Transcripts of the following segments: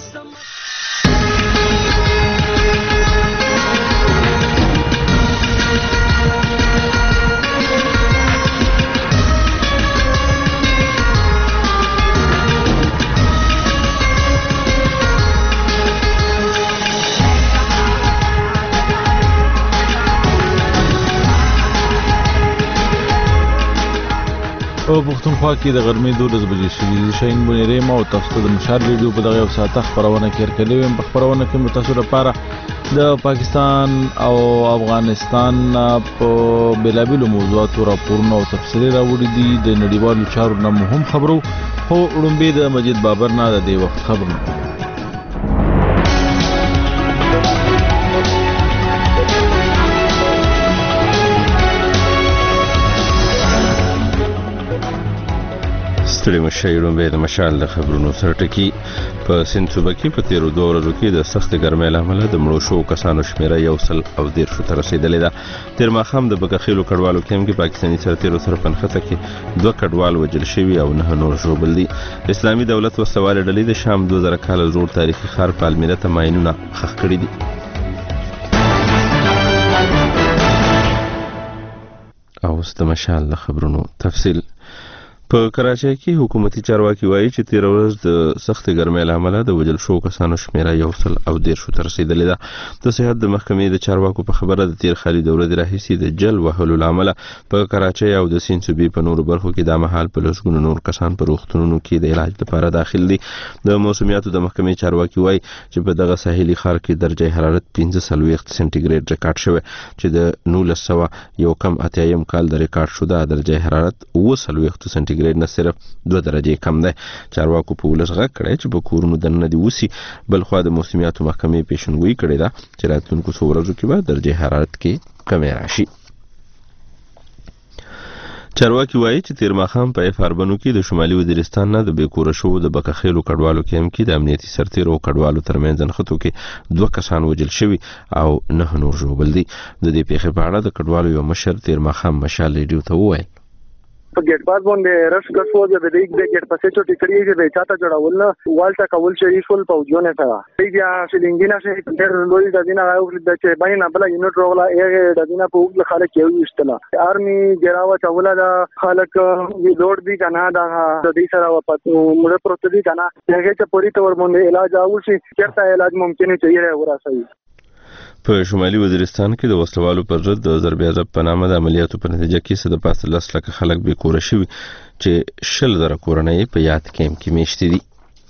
په پښتونخوا کې د غرمې 12 بجې شوې دي. شاهین بونیری ما او تاسو ته د مشال ریډیو په دغه یو ساعته خپرونه کې ورکړې وم. په خپرونه کې متاسو لپاره د پاکستان او افغانستان په بېلابېلو موضوعاتو راپورونه او تفصیلي راوړي دي. د نړیوالو چارو نه مهم خبرو خو وړاندې د مجید بابر نه د دې وخت خبرونه. ستړي مشایرون به د مشال د خبرونو سره ټکی. په سند صوبه کې په تیرو 2 ورځو کې د سخت ګرمۍ له امله د مړو شو کسانو شمیره 113 ته رسیدلې ده. تیر ماښام د بګخیلو کډوالو کیمپ کې پاکستاني سرتیرو سره پنخته کې 2 کډوال وژل شوي او 9 نور ژوبل دي. اسلامي دولت وسوال ډلې د شام 2000 کال زوړ تاریخي ښار پالمیره ته ماینونه خښ کړي دي. او د مشال د خبرونو تفصیل. په کراچۍ کې حکومتي چارواکي وایي چې تیر ورځ د سخت ګرمۍ له امله د وژل شو کسانو شمیره 113 ته رسیدلې ده. د صحت د محکمې د چارواکو په خبره د تیر خالي د ورځې راهیسې د جل وهلو له امله په کراچۍ او د سیند صوبې په نورو برخو کې د مهال په لسګونو نور کسان په روغتونونو کې د علاج لپاره داخل دي. د موسمیاتو د محکمې چارواکي وایي چې په دغه ساحلي ښار کې درجه حرارت 45 سنټیګریډ ریکارډ شوی چې د 1981 کال د ریکارډ شوه درجه حرارت 40 سنټیګریډ نه صرف 2 درجې کم ده. چارواکو په ولس غږ کړی چې په کورونو دننه دي وسی. بلخوا د موسمیاتو محکمې پیشنګویي کړې ده چې راتلونکو څو ورځو کې به درجه حرارت کې کمی راشي. چارواکي وایي چې تیر ماښام په افاربنو کې د شمالي وزیرستان نه د بیکوره شو د بکخیلو کډوالو کیمپ کې د امنیتي سرتیرو کډوالو ترمنځ نښتو کې 2 کسان وژل شوي او 9 نور ژوبل دي. د دې پیښې په اړه د کډوالو یو مشر تیر ماښام مشال ریډیو ته وویل په ګټ پاس باندې رش کسو د دې د ګټ پاسې چټي کړی چې به چاته جوړول نه والټا کول شي فل پوجونه سره بیا فلینګینا شي ډېر لوی د دینه راو د چې باندې نه بل یونټ رولا یې د دینه په وګړه خلک یو استلا آرمي ګراوه چولا د خلک وی لوډ دی کنه د دې سره وپاتو مړ پروت دی کنه هغه چې پوری تور باندې علاج او شي چیرته علاج ممکن چي وراسي. په شمالي وزیرستان کې د وسلوالو پر ضد د ضربیازب په نامه د عملیاتو په نتیجه کې څه د پاسه 10 لکه خلک بیکوره شوي چې 10,000 کورنۍ په یاد کیمپ کې میشتې دي.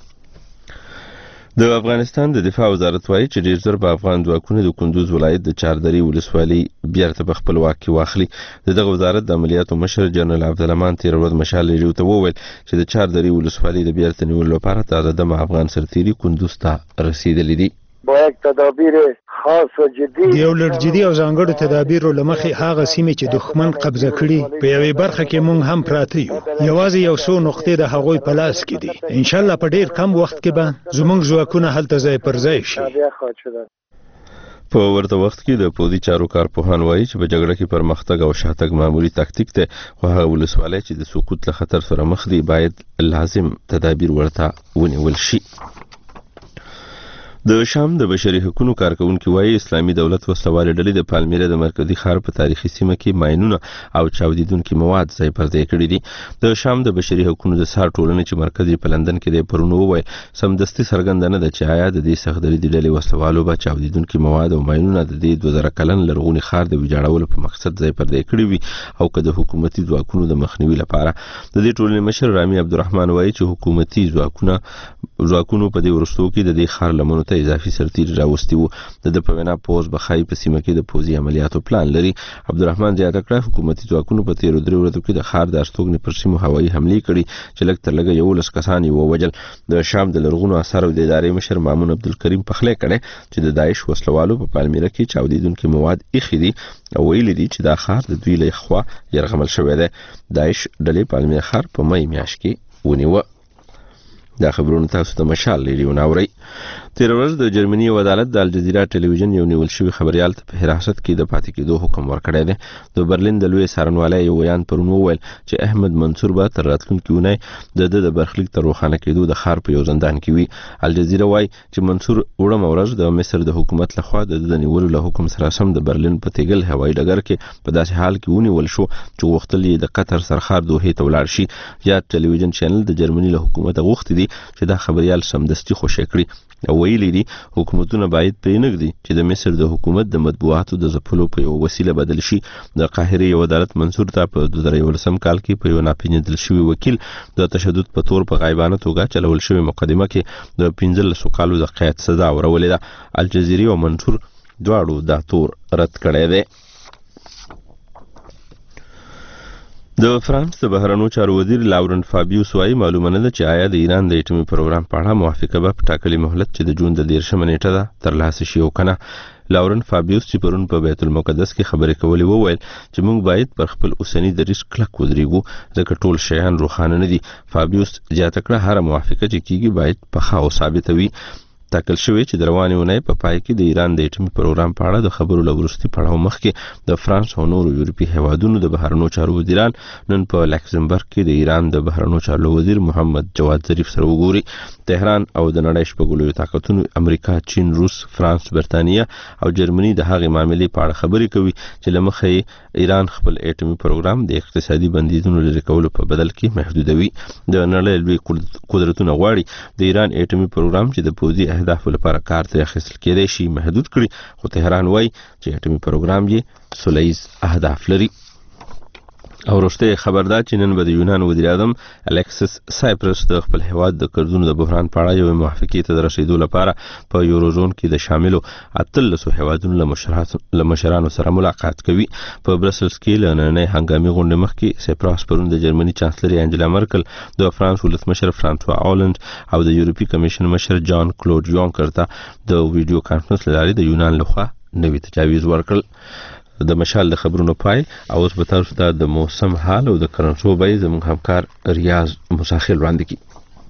د افغانستان د دفاع وزارت وایي چې ډېر ژر به افغان ځواکونه د کندوز ولایت د چاردرې ولسوالۍ بیرته په خپل واک کې واخلي. دغه وزارت د عملیاتو مشر جنرال عبدالرحمن تیر ورځ مشال ریډیو ته وویل چې د چاردرې ولسوالۍ د بیرته نیولو لپاره تازه دمه افغان سرتیري کندوز ته رسیدلي دي. باید تدابیر خاص و جدي یو لړ جدي او ځانګړو تدابیرو لمخې هغه سیمې چې دښمن قبضه کړي په یوې برخه کې مونږ هم پراته یو. یوازې یو څو نقطې د هغوی په لاس کې دي. ان شاء الله په ډیر کم وخت کې به زموږ ځواکونه هلته ځای پر ځای شي. په ورته وخت کې د پوځي چارو کارپوهان وایي چې په جګړه کې پرمختګ او شاتګ معمولی تاکتیک دی خو هغه ولسوالۍ چې د سقوط له خطر سره مخ دي باید لازم تدابیر ورته ونیول شي. د شام د بشري حقوقو کارکونکو وایي اسلامي دولت وسلوال ډلې د پالمیره د مرکزی ښار په تاریخي سیمه کې ماینونه او چاودیدونکو مواد ځای پر ځای کړي دي. د شام د بشري حقوقو د سار ټولنې چې مرکزی په لندن کې د پرونو وایي سمدستي څرګندنه ده چې آیا د دې سختدري د ډلې وسلوالو به چاودیدونکو مواد او ماینونه د دې 2000 کلن لرغونی ښار د ویجاړولو په مقصد ځای پر ځای کړي وي او که د حکومتي ځواکونو د مخنیوي لپاره. د دې ټولنې مشر رامي عبدالرحمن وایي چې حکومتي ځواکونو په دې ورستو کې د دې ښار لمنو ته اضافي سرتیري راوستي وو. د په وینا پوز بخای په سیمه کې د پوزي عملیاتو پلان لري. عبدالرحمن زیاته کړه حکومتي ځواکونو په تیر 3 ورځو کې د ښار د استوګنې پر سیمو هوایي حملې کړي چې لږ تر لږه 11 کسان یې ووژل. د شام د لرغونو اثارو د ادارې مشر مامون عبدالکریم پخلی کړي چې د داعش وسلوالو په پالمیره کې چاودیدونکو مواد ایښي دي او ویلي دي چې دا ښار د دوی له خوا یرغمل شوی دی. داعش ډلې پالمیره ښار په مې میاشت کې ونیوه. دا خبرونه تاسو ته مشال لري وناوري. تیر ورځ د جرمني یو عدالت د الجزیره ټلویزیون یو نیول شوی خبريال ته په حراست کې د پاتې کېدو حکم ورکړی دی. د برلین د لوی څارنوالۍ یو بیان پرون وویل چې احمد منصور به تر راتلونکي اونۍ د برخلیک تر روښانه کېدو د ښار په یو زندان کې وي. الجزیره وایي چې منصور وړمه ورځ د مصر د حکومت لخوا د نیولو له حکم سره سم د برلین په تیګل هوایي ډګر کې په داسې حال کې ونیول شو چې غوښتل یې د قطر سرخار دوحې ته ولاړ شي. یا ټلویزیون چینل د جرمني له حکومت غوښتي دي چې دا خبريال سمدستي خوشی کړي او ویلي دي حکومتونه باید پرې نږدي چې د مصر د حکومت د مطبوعاتو د ځپلو په یو وسیله بدل شي. د قاهرې یو عدالت منصور ته په 2011 کال کې په یو ناپېژندل شوی وکیل د تشدد په تور په غایبانه توګه چلول شوی مقدمه کې د 15 کالو د قید سزا ورولې ده. الجزیره او منصور دواړو دا تور رد کړی دی. د فرانس د بهرنیو چارو وزیر لاورن فابیوس وايي معلومه نه ده چې آیا د ایران د اټومي پروګرام په اړه موافقه به په ټاکلي مهلت چې د جون د 13 نیټه ده ترلاسه شي او کنه. لاورن فابیوس چې پرون په بیت المقدس کې خبرې کولې وویل چې موږ باید پر خپل اوسنی دریځ کلک ودرېږو ځکه ټول شیان روښانه نه دي. فابیوس زیاته کړه هر موافقه چې کیږي باید پخه او ثابته وي. ټاکل شوی چې د روانې اونۍ په پای کې د ایران د اټومي پروګرام په اړه د خبرو له وروستي پړاو مخکې د فرانس او نورو یورپي هیوادونو د بهرنیو چارو وزیران نن په لکسمبرګ کې د ایران د بهرنیو چارو وزیر محمد جواد ظریف سره وګوري. تهران او د نړۍ شپږ لویو طاقتونو امریکا، چین، روس، فرانس، برتانیا او جرمني د هغې معاملې په اړه خبرې کوي چې له مخې ایران خپل اټومي پروګرام د اقتصادي بندیزونو لرې کولو په بدل کې محدودوي. د نړۍ لوی قدرتونه غواړي د ایران اټومي پروګرام چې د پوځي اهدافو لپاره کار ترې اخیستل کېدای شي محدود کړي، خو تهران وایي چې اټومي پروګرام یې سولیز اهداف لري. او وروسته خبردار چې نن به د یونان وزیر اعظم الکسس سایپرس د خپل هیواد د قرضونو د بحران په اړه یو موافقې ته د رسیدو لپاره په یوروزون کې د شاملو 13 هیوادونو له مشرانو سره ملاقات کوي. په برسلز کې له نننۍ هنګامي غونډې مخکې سایپرس پرون د جرمني چانسلر انجلا مرکل، د فرانس ولسمشر فرانسوا اولند او د یورپي کمیشن مشر جان کلود یونکر ته د ویډیو کانفرنس له لارې د یونان لخوا نوي تجاویز ورکړل. د مشال د خبرونو پای او اوس به تاسو ته د موسم حال او د کرنسو بیې زموږ همکار ریاض مساخل وړاندې کړي.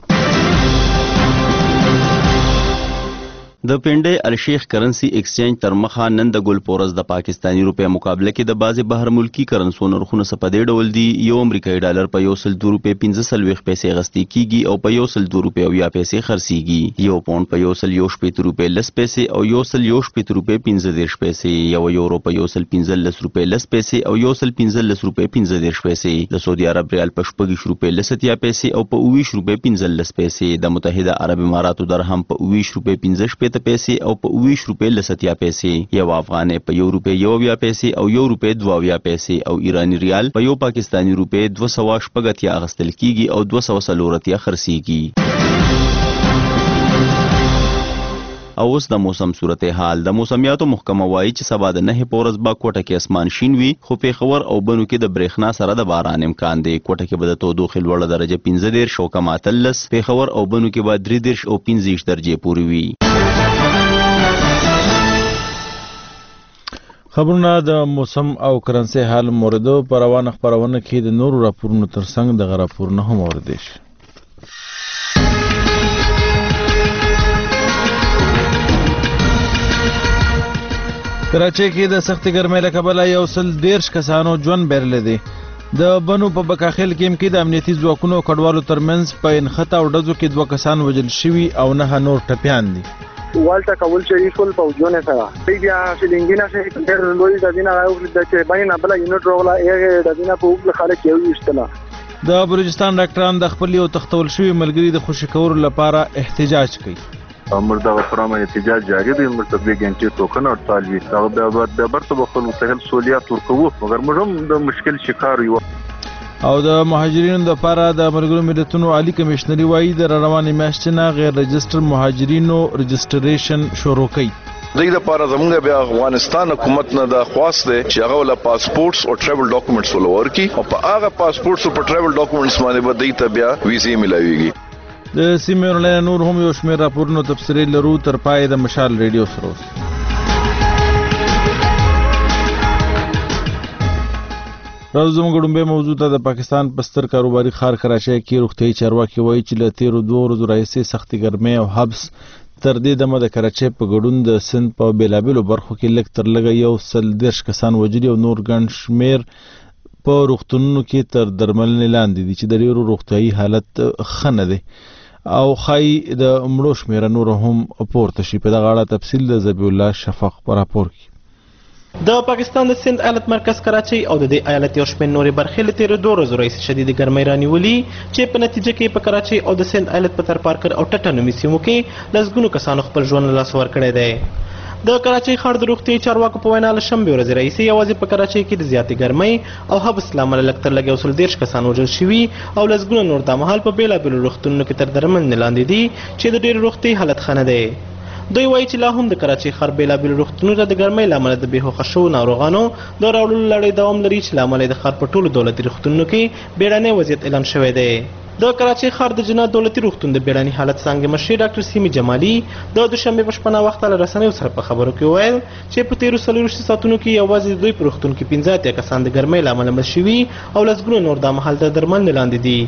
د پنډۍ الشیخ کرنسی ایکسچینج تر مخه نن د ګل پورس د پاکستانی روپیا مقابله کې د بعضې بهر ملکی کرنسو نرخونه څه په دې ډول دي. یو امریکایي ډالر په 102 روپۍ 15 پیسې اخیستل کیږي او په 102 روپۍ 10 پیسې خرڅیږي. یو پاونډ په 118 روپۍ 10 پیسې او 118 روپۍ 15 پیسې. یو یورو په 115 روپۍ 10 پیسې او 115 روپۍ 15 پیسې. د سعودي عرب ریال په 20 روپۍ 70 پیسې او په 20 روپۍ 15 پیسې. د متحده عرب اماراتو درهم په 20 روپۍ 15 پیسې او په 20 روپۍ 70 پیسې. یو افغانۍ په 1 روپۍ 1 پیسې او 1 روپۍ 2 پیسې او ایرانی ریال په یو پاکستانی روپۍ 280 اخیستل کیږي او 240 خرڅیږي. او اوس د موسم صورتحال. د موسمیاتو محکمه وایي چې سبا د 9 پورس با کوټه کې اسمان شین وي، خو پیښور او بنو کې د برېښنا سره د باران امکان دی. کوټه کې به د تودوخې لوړه درجه 15 او کم 13، پیښور او بنو کې به 13 او 15 درجې پورې وي. خبرونه د موسم او کرنسي حال موردو پر روانه خبرونه کې د نورو راپورونو ترڅنګ د غراپورونه هم اوریدل شي. کراچۍ کې د سختي ګرمۍ له کبله 110 کسانو ژوند بایللی دی. د بنو په بکاخیل کې د امنیتي ځواکونو کډوالو ترمنځ په انخته او ډزو کې 2 کسان وژل شوي او 9 نور ټپیان دي. والټا کول چې ټول پوجونه سره دی بیا فلینګینا چې ډېر لوی د دینه راو د چې باندې بل یونټ روغلا یې د دینه په وګړه خلک یو یشتله. د بلوچستان ډاکټران د خپل یو تختول شوی ملګری د خوشی کولو لپاره احتجاج کوي. مردا پرامه احتجاج جاری دی، مرتبه ګنټي ټوکن او طالبي هغه د برته بخل مستقل سہولیات ورکوو، مګر موږ د مشکل شکار یو. او د مهاجرینو لپاره د ملګرو ملتونو عالی کمشنري وایي د روانې میاشتې نه غیر رجستر مهاجرینو رجستریشن شروع کوي. دغه لپاره زموږ بیا افغانستان حکومت نه د خواست دی چې هغه ول پاسپورټس او ټریول ډاکومېنټس ولور کی او په هغه پاسپورټس او ټریول ډاکومېنټس باندې به د بیا ویزې ملایويږي. د سیمې ورلې نور هم یو شمېر راپورونو تفصیلي لرو تر پای د مشال ریډیو سره. راځو زموږ ډومبه موضوع ته. د پاکستان پستر کاروباري ښار کراچۍ کې روغتیايي چارواکي وایي چې له تیرو 2 ورځو راهیسې سختي ګرمۍ او حبس تر دې دمه د کراچۍ په ګډون د سند په بیلابیلو برخو کې لږ تر لږه 130 کسان وژلي او نور ګڼ شمېر په روغتونونو کې تر درملنې لاندې دي چې د ډېرو روغتیایي حالت ښه نه دی او ښایي د مړو شمېره نور هم پورته شي. په دغه اړه تفصیل د ذبیح الله شفق په راپور کې. د پاکستان د سند ایالت مرکز کراچۍ او د دې ایالت یو شمېر نورې برخې له تېرو 2 ورځو راهیسې شدیدې ګرمۍ رانیولي چې په نتیجه کې په کراچۍ او د سند ایالت په ترپارکر او ټټه نومي سیمو کې لسګونو کسانو خپل ژوند له لاسه ورکړی دی. د کراچۍ ښار د روغتیایي چارواکو په وینا له شنبې ورځې راهیسې یوازې په کراچۍ کې د زیاتې ګرمۍ او حبس له امله لږ تر لږه 130 کسان وژل شوي او لسګونه نور دا مهال په بېلابېلو روغتونونو کې تر درملنې لاندې دي چې د ډېر روغتیایي حالت ښه نه دی. دوی وایي چې لا هم د کراچۍ ښار بېلابېلو روغتونونو ته د ګرمۍ له امله د بېهوښه شوو ناروغانو د راوړلو لړۍ دوام لري چې له امله د ښار په ټولو دولتي روغتونونو کې بیړنی وضعیت اعلان شوی دی. د کراچۍ ښار د جنات دولتي روغتون د بیړني حالت څانګې مشر ډاکټر سیمي جمالي د دوشنبې په شپه ناوخته له رسنیو سره په خبرو کې وویل چې په تېرو 24 ساعتونو کې یوازې د دوی په روغتون کې 15 کسان د ګرمۍ له امله مړه شوي او لسګونو نور دا مهال د درملنې لاندې دي.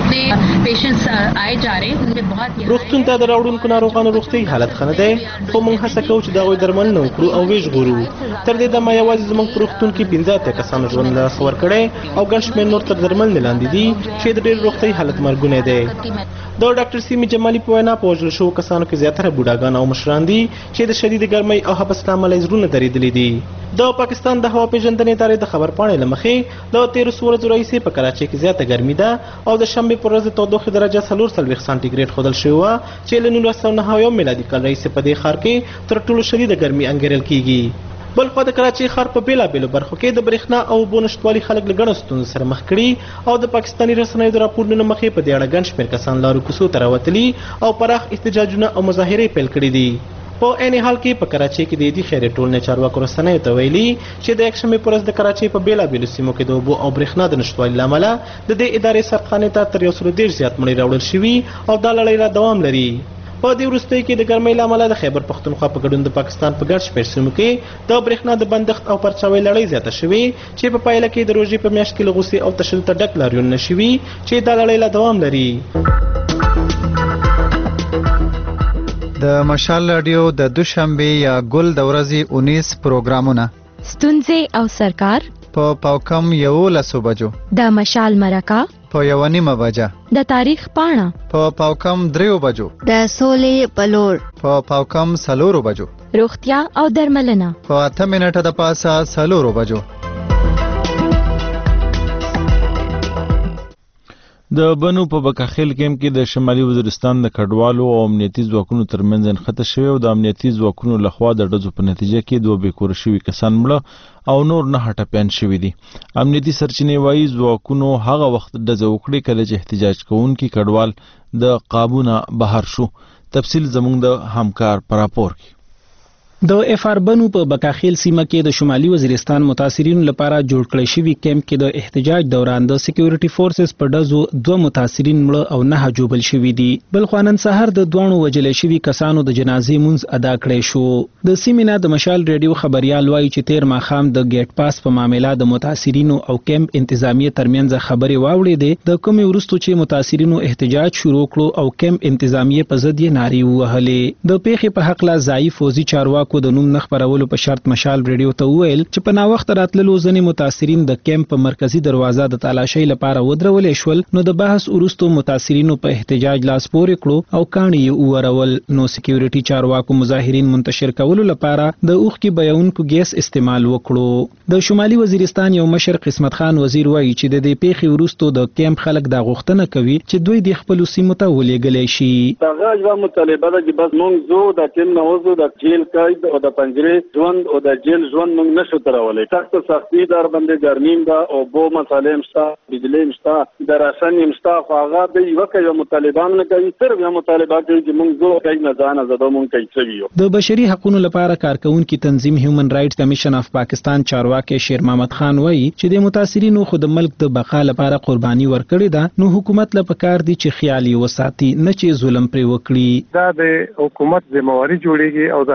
روغتون ته د راوړونکو ناروغانو روغتیایي حالت ښه نه دی خو موږ هڅه کوو چې د هغوی درملنه وکړو او ویې ژغورو. تر دې دمه یوازې زموږ په روغتون کې 15 کسانو ژوند له لاسه ورکړی او ګڼ شمېر نور تر درملنې لاندې دي چې د ډېر روغتیایي حالت مرګونی دی. د ډاکټر سیمي جمالي په وینا په وژل شوو کسانو کې زیاتره بوډاګان او مشران دي چې د شدیدې ګرمۍ او حبس له امله یې زړونه درېدلي دي. د پاکستان د هوا پیژندنې ادارې د خبرپاڼې له مخې د 13 ورځو راهیسې په کراچۍ کې زیاته ګرمي ده او د شنبې پر ورځ د تودوخې درجه 44 سانتي ګریډ ښودل شوې وه چې له 1991 میلادي کال راهیسې په دې ښار کې تر ټولو شدیده ګرمي انګیرل کیږي. بلخوا د کراچۍ ښار په بېلابېلو برخو کې د برېښنا او اوبو نشتوالي خلک له ګڼو ستونزو سره مخ کړي او د پاکستاني رسنیو د راپورونو مخې په دې اړه ګڼ شمېر کسان لارو کوڅو ته راوتلي او پراخ احتجاجونه او مظاهرې پیل کړي دي. په عین حال کې په کراچۍ کې د دې خیر ټولنې چارواکو رسنیو ته ویلي چې د یکشنبې په ورځ د کراچۍ په بېلابېلو سیمو کې د اوبو او برېښنا د نشتوالي له امله د دې ادارې سرخانې ته تر 130 زیات مړي راوړل شوي او دا لړۍ لا دوام لري. په دې وروستیو کې د ګرمۍ له امله د خیبر پښتونخوا په ګډون د پاکستان په ګڼ شمېر سیمو کې د برېښنا د بندښت او پرچاوۍ لړۍ زیاته شوې چې په پایله کې د روژې په میاشت کې له غوسې او تشدد ته ډک لاریونونه شوي چې دا لړۍ لا دوام لري. د مشال رادیو د دوشنبې یا ګل د ورځې 19 پروګرامونه ستونزې او سرکار په پاوکم 11 بجو د مشال مرکه په 1:30 بجه د تاریخ پاڼه په پاوکم 3 بجو د سولې بلور په پاوکم 4 بجو روغتیا او درملنه په 8 منټه د پاسه 4 بجو. د بنو په بکاخیل کیمپ کې د شمالي وزیرستان د کډوالو او امنیتي ځواکونو ترمنځ انخته شوی او د امنیتي ځواکونو لخوا د ډزو په نتیجه کې 2 بېکوره شوي کسان مړه او نور 9 ټپیان شوي دي. امنیتي سرچینې وایي ځواکونو هغه وخت ډزه وکړې کله چې احتجاج کوونکي کډوال د قابونه بهر شو. تفصیل زموږ د همکار په راپور کې. د اف آر بنو په بکاخیل سیمه کې د شمالي وزیرستان متاثرینو لپاره جوړ کړی شوی کیمپ کې د احتجاج دوران د سکیورټي فورسز په ډزو 2 متاثرین مړه او 9 جوبل شوي دي. بل خو نن سهار د دوانو وجل شوي کسانو د جنازې مونځ ادا کړی شو. د سیمې نه د مشال ریډیو خبريال وایي چې تیر ماخام د گیټ پاس په معاملې د متاثرینو او کیمپ انتظامیه ترمنځ خبرې واوړې ده. د کومې ورستو چې متاثرینو احتجاج شروع کړو او کیمپ انتظامیه په ضد یې نارې وهلې. د پیښې په حق لا ځای فوزي چارواکو د نوم نه خبرولو په شرط مشال ریډیو ته وویل چې په ناوخت راتللو ځینې متاثرین د کیمپ په مرکزی دروازه د تالاشۍ لپاره ودرولې شول. نو د بحث وروستو متاثرینو په احتجاج لاس پورې کړو او کاڼي یې وورول. نو سکیورټي چارواکو مظاهرین منتشر کولو لپاره د اوښکې بهونکو ګیس استعمال وکړو. د شمالي وزیرستان یو مشر قسمت خان وزیر وایي چې د دې پیښې وروستو د کیمپ خلک دا غوښتنه کوي چې دوی د خپل سیمو ته ولېږلی شي. هغه یو مطالبه ده چې بس موږ زو د ټیم نه وځو د جیل قید او د پنجرې ژوند او د جیل ژوند موږ نشو ترولای. تاسو سختي در باندې ګرمیم ده او بو مسالې مشته بجلی مشته د راشن مشته خو هغه به یو کوي مطالبان نه کوي صرف یو مطالبه کوي چې موږ زو کوي نه ځان زده موږ کوي څه ویو. د بشري حقوقو لپاره کارکونکو تنظیم هیومن رائټس کمیشن اف پاکستان چارواکي شیر محمد خان وایي چې د متاثرینو خود ملک د بقا لپاره قرباني ورکړې ده. نو حکومت له پکار دي چې خیالي وساتي نه چې ظلم پرې وکړي. دا د حکومت ذمہواری جوړیږي او د هغه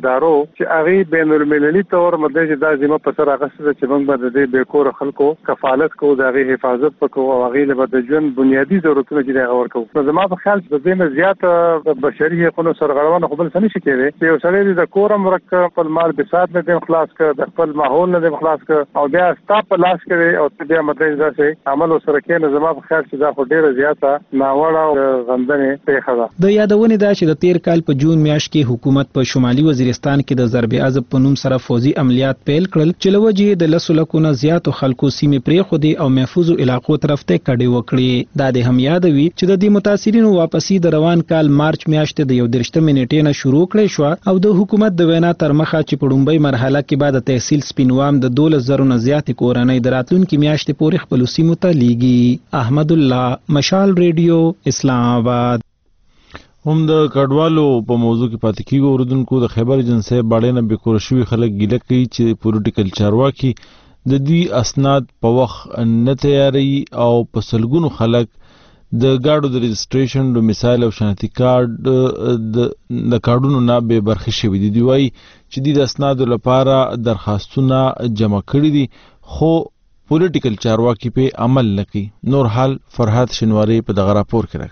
ادارو چې هغه بین المللي تور مدې چې دا ذمہ په سر اغسطه چې موږ به د دې کور خلکو کفالت کوو د هغه حفاظت وکړو او هغه له د ژوند بنیادی ضرورتونه چې دا ورکوو. نو زما په خیال د دې نه زیات بشري حقوقو سرغړونه خپل سن شي کوي چې یو سړی د کور مرکه خپل مال بسات نه خلاص کړ د خپل ماحول نه خلاص کړ او بیا ستا په لاس کې او بیا مدې ځکه عمل سره کې نه زما په خیال چې دا خو ډیره زیاته ناوړه او غندنې پیښه ده. د یادونې دا چې د تیر کال په جون میاشت کې حکومت په شمالي وزیرستان کې د ضرب عضب په نوم سره فوزي عملیات پیل کړل چې لوجې د لسو لکونه زیاتو خلکو سیمې پرېښودې او محفوظو علاقو طرف ته کډې وکړې. دا د هم یادوي چې د دې متاثرینو واپسی د روان کال مارچ میاشت د 11 منېټې نه شروع کړې شو او د حکومت د وینا تر مخه چې په لومړۍ مرحله کې بعد تحصیل سپینوام د 12,000 نه زیات کورنۍ د راتلونکي میاشتې پورې خپل سیمو ته لیږي. احمد الله، مشال ریډیو، اسلام آباد. هم د کډوالو په موضوع کې پاتې کیږو. اوردونکو د خیبر ایجنسی باندې نه بیکور شوی خلک ګیله کوي چې پولیټیکل چارواکي د دوی اسناد په وخت نه تیاری او په سلګونو خلک د ګاډو د رجسټریشن ډومیسایل او شناختی کارت د کارډونو نه به برخه شوی دي. دوی وايي چې د اسنادو لپاره درخواستونه جمع کړي دي خو پولیټیکل چارواکي په عمل نه کوي. نور حال فرحات شنواری په دغه راپور کې راکړي.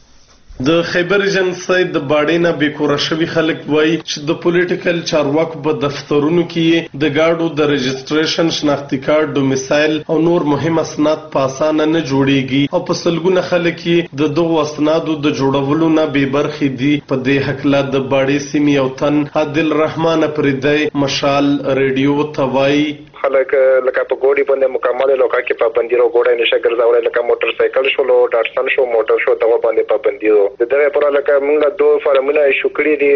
د خیبر ایجنسی د باډې نه بیکوره شوي خلک وایي چې د پولیټیکل چارواکو په دفترونو کې د ګاډو د رجسټریشن، شناختی کارت، ډومیسایل او نور مهم اسناد په اسانه نه جوړیږي او په سلګونه خلک د دغو اسنادو د جوړولو نه بې برخې دي. په دې هکله د باډې سیمې یو تن عادل رحمان پریدی مشال ریډیو ته وایي خلک لکه په ګوډي باندې مکمل لوکا کې پابندي رو ګوډه نشه ګرځول لکه موټر سایکل شو لو ډاټسن شو موټر شو دغه باندې پابندي رو د دغه پر لکه موږ دوه فارمونه شکرې دي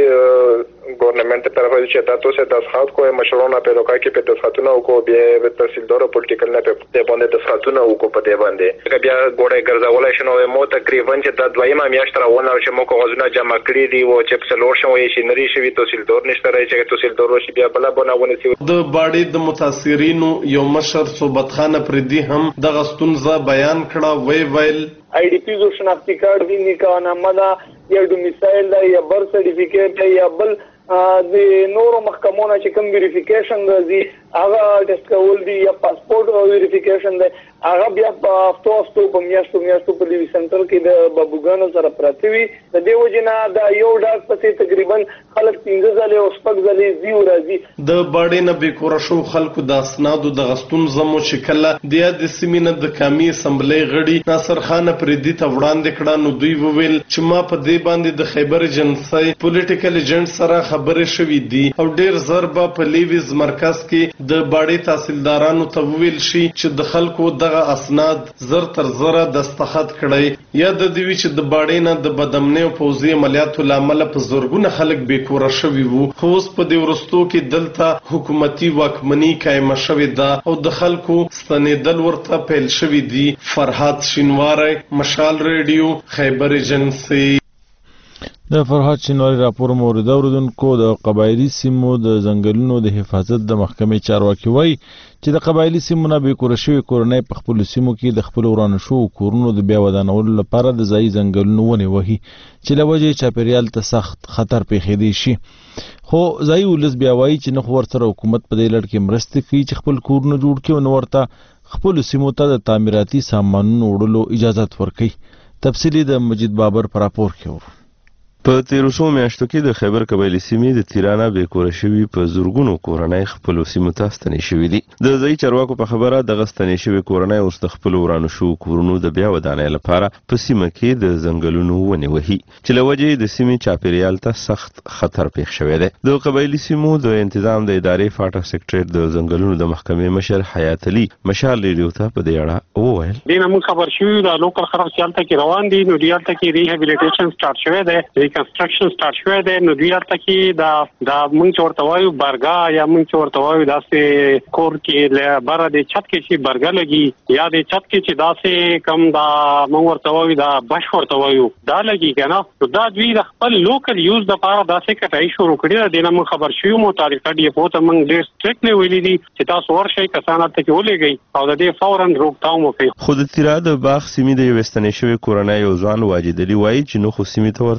ګورنمنت طرف چې تاسو څه د خاط کوه مشورونه په لوکا کې په دساتونه او کو به تحصیلدار پولیټیکل نه په باندې دساتونه او کو په دې باندې بیا ګوډه ګرځول شنو مو تقریبا چې د دویمه میاشت راونه چې مو کاغذونه جمع کړی دي او چې په لور شوی شي نری شوی تحصیلدار نشته راځي چې تحصیلدار وشي بیا بل بناونه سي. د باډې د متاثرینو یو مشر صوبت خان پردي هم دغه ستونزه بیان کړه. ویل آئی ڈی پی زو شناختی کارت دی نکاح دا یا ډومیسایل دا یا برث سرټیفیکیټ یا بل د نورو محکمونو چې کوم ویریفیکیشن دی هغه ټیسټ کول دي یا پاسپورت ویریفیکیشن دی هغه بیا په هفتو په میاشتو په لیوی سنټر کې د بابوګانو سره پراته وي. د دې وجنه دا یو ډاک پسې تقریبا خلک 15 ځله او شپږ ځله زیو راځي. د باډې نه بیکوره شو خلکو د اسنادو د غستون زمو شکل د سیمینه د قومي اسمبلی غړي ناصر خان پردي ته وړاندې کړه. نو دوی وویل چې ما په دې باندې د خیبر ایجنسی پولیټیکل ایجنټ سره خبرې شوې دي او ډیر ضربه په لیویز مرکز کې د باډې تحصیلدارانو ته وویل شي چې د خلکو دغه اسناد زر تر زره دستخط کړي یا د دوی چې د باډې نه د بدامنۍ او پوځي عملیاتو لامل په زورګونه خلک بیکوره شوي وو. خو اوس په دې ورستو کې دلته حکومتي واکمني قائمه شوې ده او د خلکو ستنېدل ورته پیل شوي دي. فرحات شینواری، مشال ریډیو، خیبر ایجنسی. د فرحات شینواری راپور مورد اوردونکو د قبایلی سیمو د ځنګلونو د حفاظت د محکمې چارواکي وایي چې د قبایلی سیمو نه بیکوره شوي کورنۍ په خپلو سیمو کې د خپلو ورانه شوو کورونو د بیا ودانولو لپاره د ځایي ځنګلونو ونې وهي چې له وجې چاپیریال ته سخت خطر پیښیدی شي. خو ځایي ولس بیا وایي چې نه خو ورسره حکومت په دې لړ کې مرستې کوي چې خپل کورونه جوړ کړي او نه ورته خپلو سیمو ته د تعمیراتي سامانونو وړلو اجازت ورکوي. تفصیلي د مجید بابر په راپور کې ورو. په تیرو څو میاشتو کې د خیبر قبایلي سیمې د تیرانه بیکوره شوي په زورګونو کورنۍ خپلو سیمو ته ستنې شوي دي. د ځایي چارواکو په خبره دغه ستنې شوي کورنۍ اوس د خپلو ورانو شوو کورونو د بیا ودانۍ لپاره په سیمه کې د ځنګلونو ونې وهي چې له وجې د سیمې چاپیریال ته سخت خطر پیښ شوی دی. د قبایلي سیمو د انتظام د ادارې فاټا سیکریټریټ د ځنګلونو د محکمې مشر حیات علي مشال ریډیو ته په دې اړه وویل دینه موږ خبر شوو د لوکل خلک چې هلته کې روان دي نو دیالته کې ریهابیلیټیشن سٹارټ شوی دی ریکنسټرکشن سٹارټ شوی دی نو دوی هلته کې دا موږ چې ورته وایو برګا یا موږ چې ورته وایو داسې کور کې بره د چھت کې چې برګا لګي یا د چھت کې چې داسې کم دا موږ ورته وایو دا بش ورته وایو دا لګي کنه نو دا دوی د خپل لوکل یوز د لپاره داسې کټای شروع کړی دی. نه موږ خبر شوو متعلقه دی په ته موږ ډېر سټریکټلی ویلي دي چې تاسو ورشئ کسان هلته کې ولېږئ او د دې فورا روکتام وکړئ. خو د تیرا د باغ سیمې د یو ستنې شوي کورنۍ یو ځوان واجد علي وایي چې نو خو سیمې ته ورته د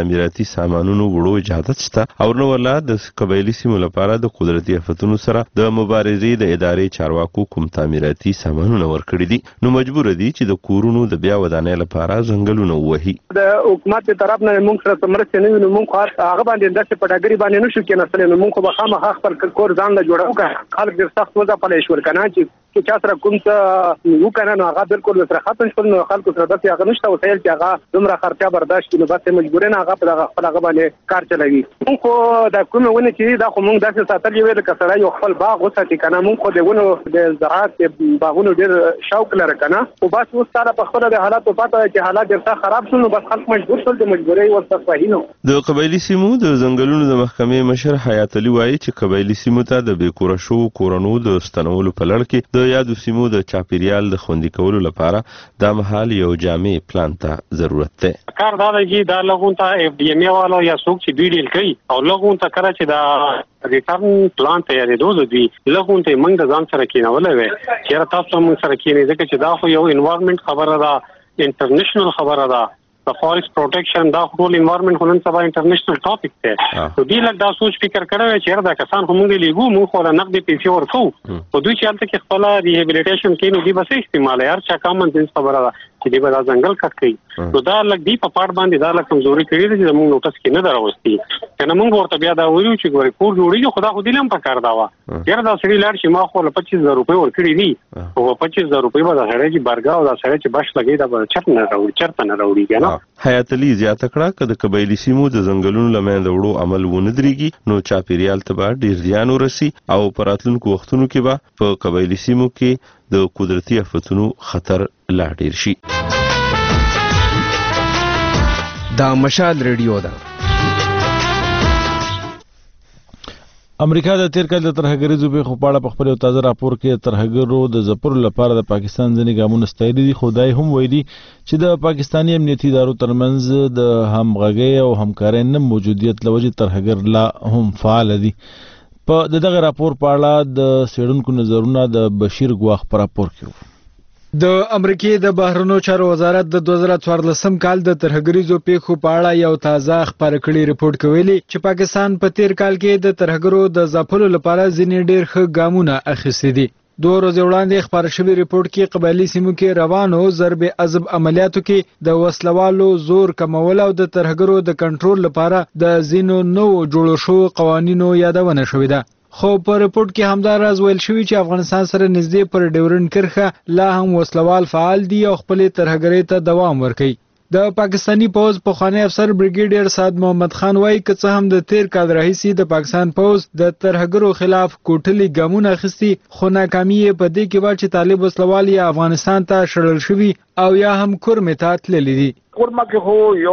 تعمیراتي سامانونو وړو اجازه شته او نو ولا د قبایلی سیمو لپاره د قدرتي آفتونو سره د مبارزې د ادارې چارواکو کوم تعمیراتي سامانونه ورکړي دي نو مجبور دي چې د کورونو د بیا ودانۍ لپاره ځنګلونه ووهي. د حکومت طرف نه موږ سره مرسته نه وینو موږ هغه باندې د پټاګری باندې نشو کېناستل نو موږ به خامخا خپل کور ځان له جوړو کا خلک ډېر سخت وځه پلي شول کنه چې چا سره کوم څه وکنه نو هغه بالکل سره ختم شول نو خلکو سره داسې هغه نشته وسایل چې هغه دومره خرچه برداشت کړي نو بس مجبور نه هغه په خپل هغه باندې کار چلوي. موږ دا کومه ونه چې دا خو موږ داسې ساتل یو د کسره یو خپل باغ وساتي کنه موږ خو دغونو د زراعت باغونو ډېر شوق لري کنه او بس اوس سره په خپل د حالاتو پته چې حالات ډېر خراب شول نو بس خلک مجبور شول د مجبورۍ ورته فهینو. د قبایلی سیمو د ځنګلونو د محکمې مشر حیات علي وایي چې قبایلی سیمو ته د بیکوره شو کورونو د ستنولو په لړ کې د یادو سیمو د چاپیریال د خوندي کولو لپاره د مهال یو جامع پلان ته ضرورت ده. کار دا دی دا لغون ته اف ډي ام ای والو یا څوک چې دوی ډیل کوي او لغون ته کړه چې دا ریټرن پلان ته یې دوزو دی لغون ته موږ د ځان سره کېنولې وې چې تاسو موږ سره کېنې ځکه چې دا خو یو انوایرنمنت خبره ده انټرنیشنل خبره ده د فارست پروټیکشن دا ټول انوایرنمنت خلن سبا انټرنیشنل ټاپک ته نو دی لږ دا سوچ فکر کړو چې دا کسان هم موږ لیګو موږ خو نقد پیسې ورکو او دوی چې البته کې خپل ریهابیلیټیشن کې نو دی بس استعمال یار چا کامن سنس خبره ده چې دی به ځنګل کټ کړي نو دا لږ دی په پاړ باندې دا لږ کمزوري کړی دي چې موږ نوټس کې نه دراوستي کنه موږ ورته بیا دا وایو چې ګوري کور جوړیږي خدا خو دې لم په کار دا وا یاره دا سړي لاړ چې ما خو 25000 روپۍ ورکړي دي او 25000 روپۍ به دا هرې چې برګا او دا سړي چې باش لګي دا به چرته نه راوړي کنه. حیات علي زیاته کړه چې د قبایلی سیمو د ځنګلونو لمنځه وړو عمل ونه درېږي نو چاپیریال ته به ډیر زیان ورسي او په راتلونکو وختونو کې به په قبایلی سیمو کې د قدرتي آفتونو خطر لا ډیر شي. دا مشال ریډیو ده. امریکا د تیر کال د ترهګریزو پیښو په اړه په خپل تازه راپور کې ترهګرو د ځپلو لپاره د پاکستان ځینې ګامونه ستایلي دي خو دای هم ویلي چې د پاکستاني امنیتي ادارو ترمنځ د همغږۍ او همکارۍ نه موجودیت له وجې ترهګر لا هم فعال دي. په دغه راپور په اړه د څېړونکو نظرونه د بشیر ګواخ په راپور کې د امریکای د بهرنیو چارو وزارت د 2014 کال د ترهګریزو پیښو په اړه یو تازه خبر کړی ریپورت کوي چې پاکستان په تیر کال کې د ترهګرو د ځپلو لپاره ځینې ډېر ښه ګامونه اخیستي دي. 2 ورځې وړاندې خبر شوی ریپورت کې قبایلی سیمو کې روانو ضرب عذب عملیاتو کې د وسلوالو زور کمول او د ترهګرو د کنټرول لپاره د ځینو نوو جوړو شو قوانینو یادونه شوې ده. خو په ریپورت کې همدا راز ویل شوی چې افغانستان سره نږدې پر ډیورن کرخه لا هم وسلوال فعال دي او خپل ترهګرۍ ته دوام ورکوي. د پاکستانی پوز پخوانی افسر بریګیډیر سعد محمد خان وایي که څه هم د تیر کال راهیسې د پاکستان پوز د ترهګرو خلاف کوټلي ګامونه اخیستي خو ناکامي یې په دې کې و چې طالب وسلوال یا افغانستان ته شړل شوي او یا هم کورمې ته تللي دي. کورما کې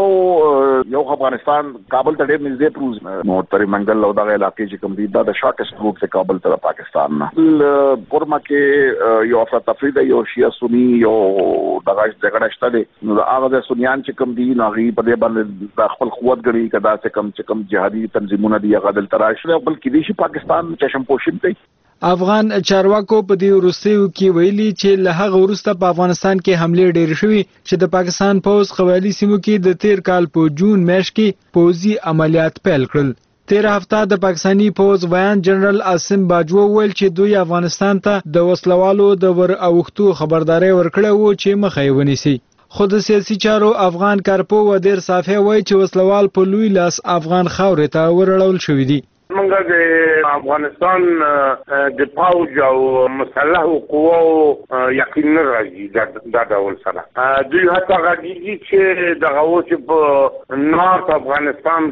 هو یو افغانستان کابل ته ډېر نږدې پروز نو تر منګل او دغه علاقې چې کوم دي دا د شارټست روټ څخه کابل ته پاکستان نه کورما کې یو افراطفری د یو شیعه سنی یو دغه جګړه شته دي نو هغه د سنیان چې کوم دي نو هغه په دې باندې د خپل قوت غړي کدا چې کم جهادي تنظیمونه دي هغه دل تراشه بل کې دي چې پاکستان چشم پوشیم کوي. افغان چارواکو په دې وروستیو کې ویلي چې له هغه وروسته په افغانستان کې حملې ډېرې شوې چې د پاکستان پوز قبایلی سیمو کې د تیر کال په جون میاشت کې پوځي عملیات پیل کړل. تیر هفته د پاکستانی پوز ویان جنرال عاصم باجوه ویل چې دوی افغانستان ته د وسلوالو د ور اوښتو خبرداري ورکړه وو چې مخه یې ونیسي. خو د سیاسي چارو افغان کارپو ودیر صافی وایي چې وسلوال په لوی لاس افغان خاورې ته ورړول شوي دي. منګه د افغانستان د پاوج او مسلح قواو یقین نه راځي دا ډول سره دوی هڅه کوي چې دغه اوس په نارت افغانستان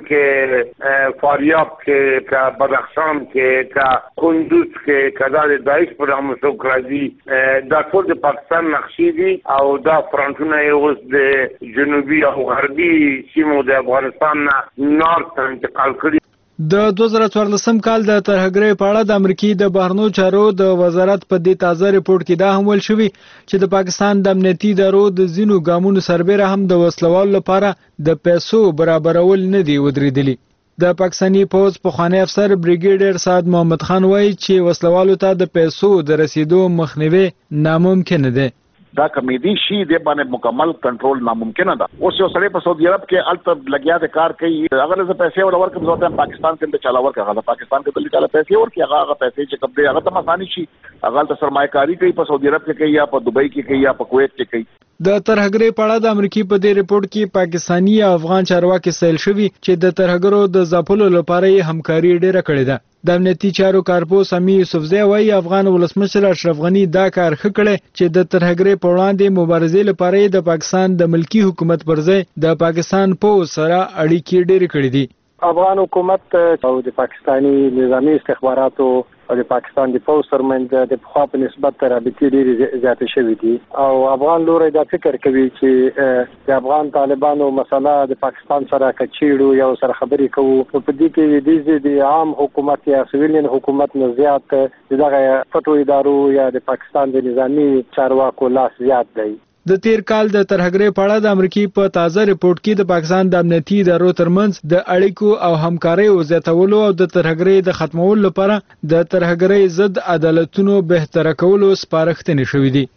کې فاریاب کې کا بدخشان کې کا کندوز کې کدا د داعش پر همسوک راځي دا ټول د پاکستان نقشې دي او دا فرانټونه اوس د جنوبي او غربي سیمو د افغانستان نه نارت ته انتقال کړي. د 2014 کال د ترهګرۍ په اړه د امریکای د بهرنیو چارو د وزارت په دې تازه ریپورت کې دا هم ویل شوی چې د پاکستان د امنیتي ادارو د ځینو ګامونو سربېره هم د وسلوالو لپاره د پیسو برابرول نه دی ودرېدلي. د پاکستانی پوز پخوانی افسر بریګیډیر سعد محمد خان وایي چې وسلوالو ته د پیسو د رسیدو مخنیوي ناممکن دی. دا کمیدي شي د باندې مکمل کنټرول ناممکن ده. اوس یو سړی په سعودي عرب کې الته لګیا د کار کوي، اگر زه پیسې ورکوم زه پاکستان کې چلا ورکړم، هغه پاکستان کې بل چلا پیسې ورکړي، هغه پیسې چې کوم دی هغه ته مسانی شي، هغه ته سرمایه‌کاری کوي په سعودي عرب کې کوي یا په دوبۍ کې کوي یا په کویت کې کوي. د ترهګرۍ په اړه د امریکای په دې ریپورت کې پاکستانی او افغان چارواکي سیل شوي چې د ترهګرو د ځپلو لپاره همکاري ډیره کړې ده. د امنیتي چارو کارپوس امیر یوسفزی وایي افغان ولسمشر اشرف غنی دا کار ښه کړی چې د ترهګرۍ په وړاندې مبارزې لپاره د پاکستان د ملکی حکومت پر ځای د پاکستان پوځ سره اړیکې ډېرې کړې دي. افغان حکومت او د پاکستانی نظامی استخباراتو او د پاکستان د پوځ ترمنځ د پخوا په نسبت رابطې ډېرې زیاتې شوې دي او افغان لوری دا فکر کوي چې د افغان طالبانو مسله د پاکستان سره کچېړو یا سره خبرې کوو، په دې کې د عام حکومت یا سویلین حکومت نه زیات دغه پټو ادارو یا د پاکستان د نظامی چارواکو لاس زیات دی. د تیر کال د ترهګرۍ په اړه د امریکای په تازه ریپورت کې د پاکستان د امنیتي ادارو ترمنځ د اړیکو او همکارۍ زیاتولو او د ترهګرۍ د ختمولو لپاره د ترهګرۍ ضد عدالتونو بهتر کولو سپارښتنې شوې دي.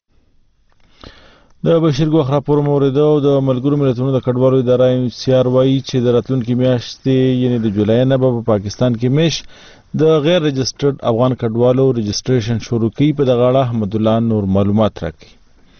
د بشیر ګوخ راپور مورید او د ملګرو ملتونو د کډوالو اداره UNHCR وایي چې د راتلونکي میاشتې یعنی د جولای نه په پاکستان کې میش د غیر رجسټرډ افغان کډوالو رجسټریشن شروع کوي. په دغه اړه احمد الله نور معلومات راکړي.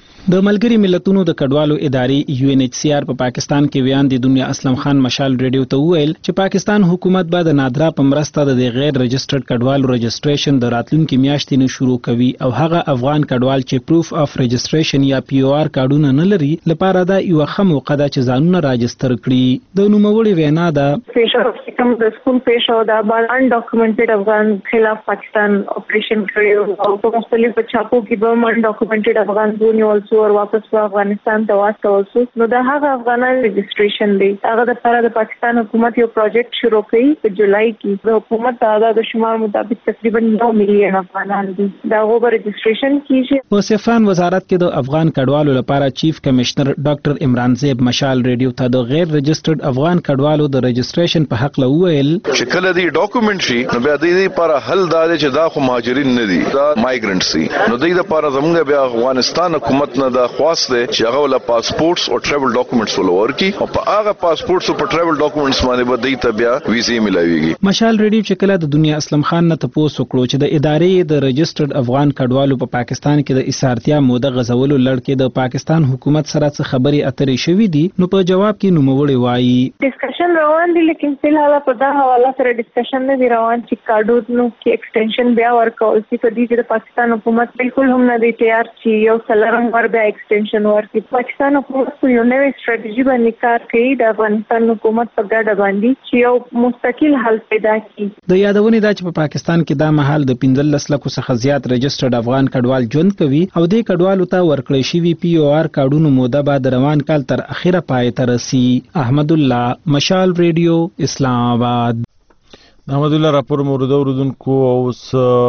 د ملګری ملتونو د کډوالو ادارې UNHCR په پاکستان کې ویان د دنیا اسلم خان مشال ریډیو ته وویل چې پاکستان حکومت به د نادرا په مرسته د غیر رجسټرډ کډوالو رجسټریشن د راتلونکي میاشتې نه شروع کوي او هغه افغان کډوال چې پروف اف رجسټریشن یا POR کارډونه نه لري لپاره دا یو ښه موقع ده چې ځانونه راجستر کړي. د نوموړي وینا ده پیښه کوم د سکول پیښه دا ان ډاکومنټډ افغان خلاف پاکستان اپریشن کړی او په مختلفو چاپو کې به ان ډاکومنټډ افغان ځونی اور واپس په افغانستان ته واستول شو. نو دا هغه افغانان رجسټریشن دی، هغه د لپاره د پاکستان حکومت یو پروجیکټ شروع کړي په جولای کې. د حکومت تعداد د شمار مطابق تقریبا 9 میلیون افغانان دي، دا غو رجسټریشن کیږي. وصفان وزارت کې د افغان کډوالو لپاره چیف کمشنر ډاکټر عمران زیب مشال ریډیو ته د غیر رجسټرډ افغان کډوالو د رجسټریشن په حق لویل چې کله دی ډاکومنټ شي نو بیا د دې لپاره حل دا دی چې دا خو مهاجرین نه دي، دا مایګرنټس دي. نو د دې لپاره زموږ بیا افغانستان حکومت نه دا خواست دی چې هغه ول پاسپورټس او ټریول ډاکومنټس ولور کی او په هغه پاسپورټس او ټریول ډاکومنټس باندې به د ته بیا ویزې ملایويږي. مشال ریډیو چې کله د دنیا اسلم خان نه تاسو وکړو چې د ادارې د رجسټرډ افغان کډوالو په پاکستان کې د اسارتیا موده غزولو لړ کې د پاکستان حکومت سره څه خبري اترې شوې دي، نو په جواب کې نوموړي وایي ډسکشن روان دي، لیکن فلحال په دا حواله سره ډسکشن نه دی روان چې کارډونو کې ایکسټنشن بیا ورکول شي. په دې کې د پاکستان حکومت بالکل هم نه دی تیار چې یو سلرم ور بیا ایکسټنشن ورکړي. پاکستان حکومت په یو نوې ستراتیژي باندې کار کوي د افغانستان حکومت په ګډه باندې چې یو مستقل حل پیدا کړي. د یادونې دا چې په پاکستان کې دا مهال د 15 لکو څخه زیات رجسټرډ افغان کډوال ژوند کوي او د کډوالو ته ورکړی شوی POR کارډونو موده بعد روان کال تر اخره پای ته رسي. احمد الله مشال ریډیو اسلام آباد. احمد الله راپور مورد اوردونکو اوس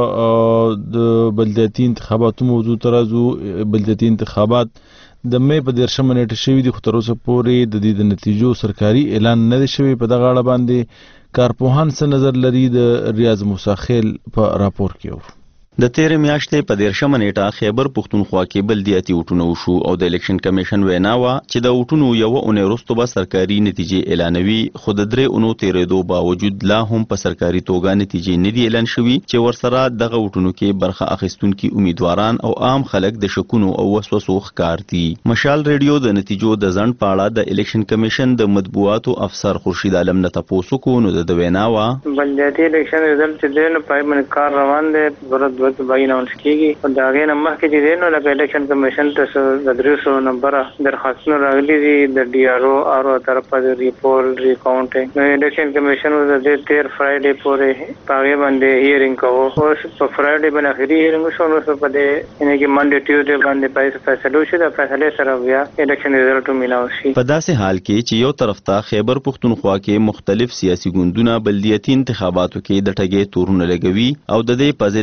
د بلدیاتي انتخاباتو موضوع ترازو. بلدیاتي انتخابات د مې په 13 نیټه شوې دي خو تر اوسه پورې د دې د نتیجو سرکاري اعلان نه دی شوی. په دغه اړه باندې کارپوهان څه نظر لري د ریاض موسی خیل په راپور کې. د تیر میاشتې په 13 نیټه خیبر پښتونخوا کې بلدیاتي وټونه وشو او د الیکشن کمیشن وینا وا چې د وټونو یو اونۍ وروسته به سرکاري نتیجې اعلانوي، خو د 3 اونو تیرېدو باوجود لا هم په سرکاري توګه نتیجې نه دي اعلان شوي چې ورسره دغه وټونو کې برخه اخیستونکي امیدواران او عام خلک د شکونو او وسوسو ښکار دي. مشال ریډیو د نتیجو د ځنډ په اړه د الیکشن کمیشن د مطبوعاتو افسر خورشید عالم نه تاسو کو نو د وینا وا بلدیاتي الیکشن رزلټ چې نو پای باندې کار روان دی ورته باندې نو سکیږي او دا غي نه مخکې چې نو لکه الیکشن کمیشن ته د 300 نمبر درخواستونه راغلي دي د DRO او طرفه د ریپورټ ریکاونټینګ. نو الیکشن کمیشن د 13 فرایډے پورې پاغه باندې هیرینګ کوو او په فرایډے باندې اخري هیرینګ شو نو په دې ان کې منډه ټیوزډے باندې پای فیصله شو د فیصله سره بیا الیکشن رزلټ ملاو شي. په داسې حال کې چې یو طرف ته خیبر پښتونخوا کې مختلف سیاسي ګوندونه بلدیاتي انتخاباتو کې د ټګې تورونه لګوي او د دې په ضد احتجاج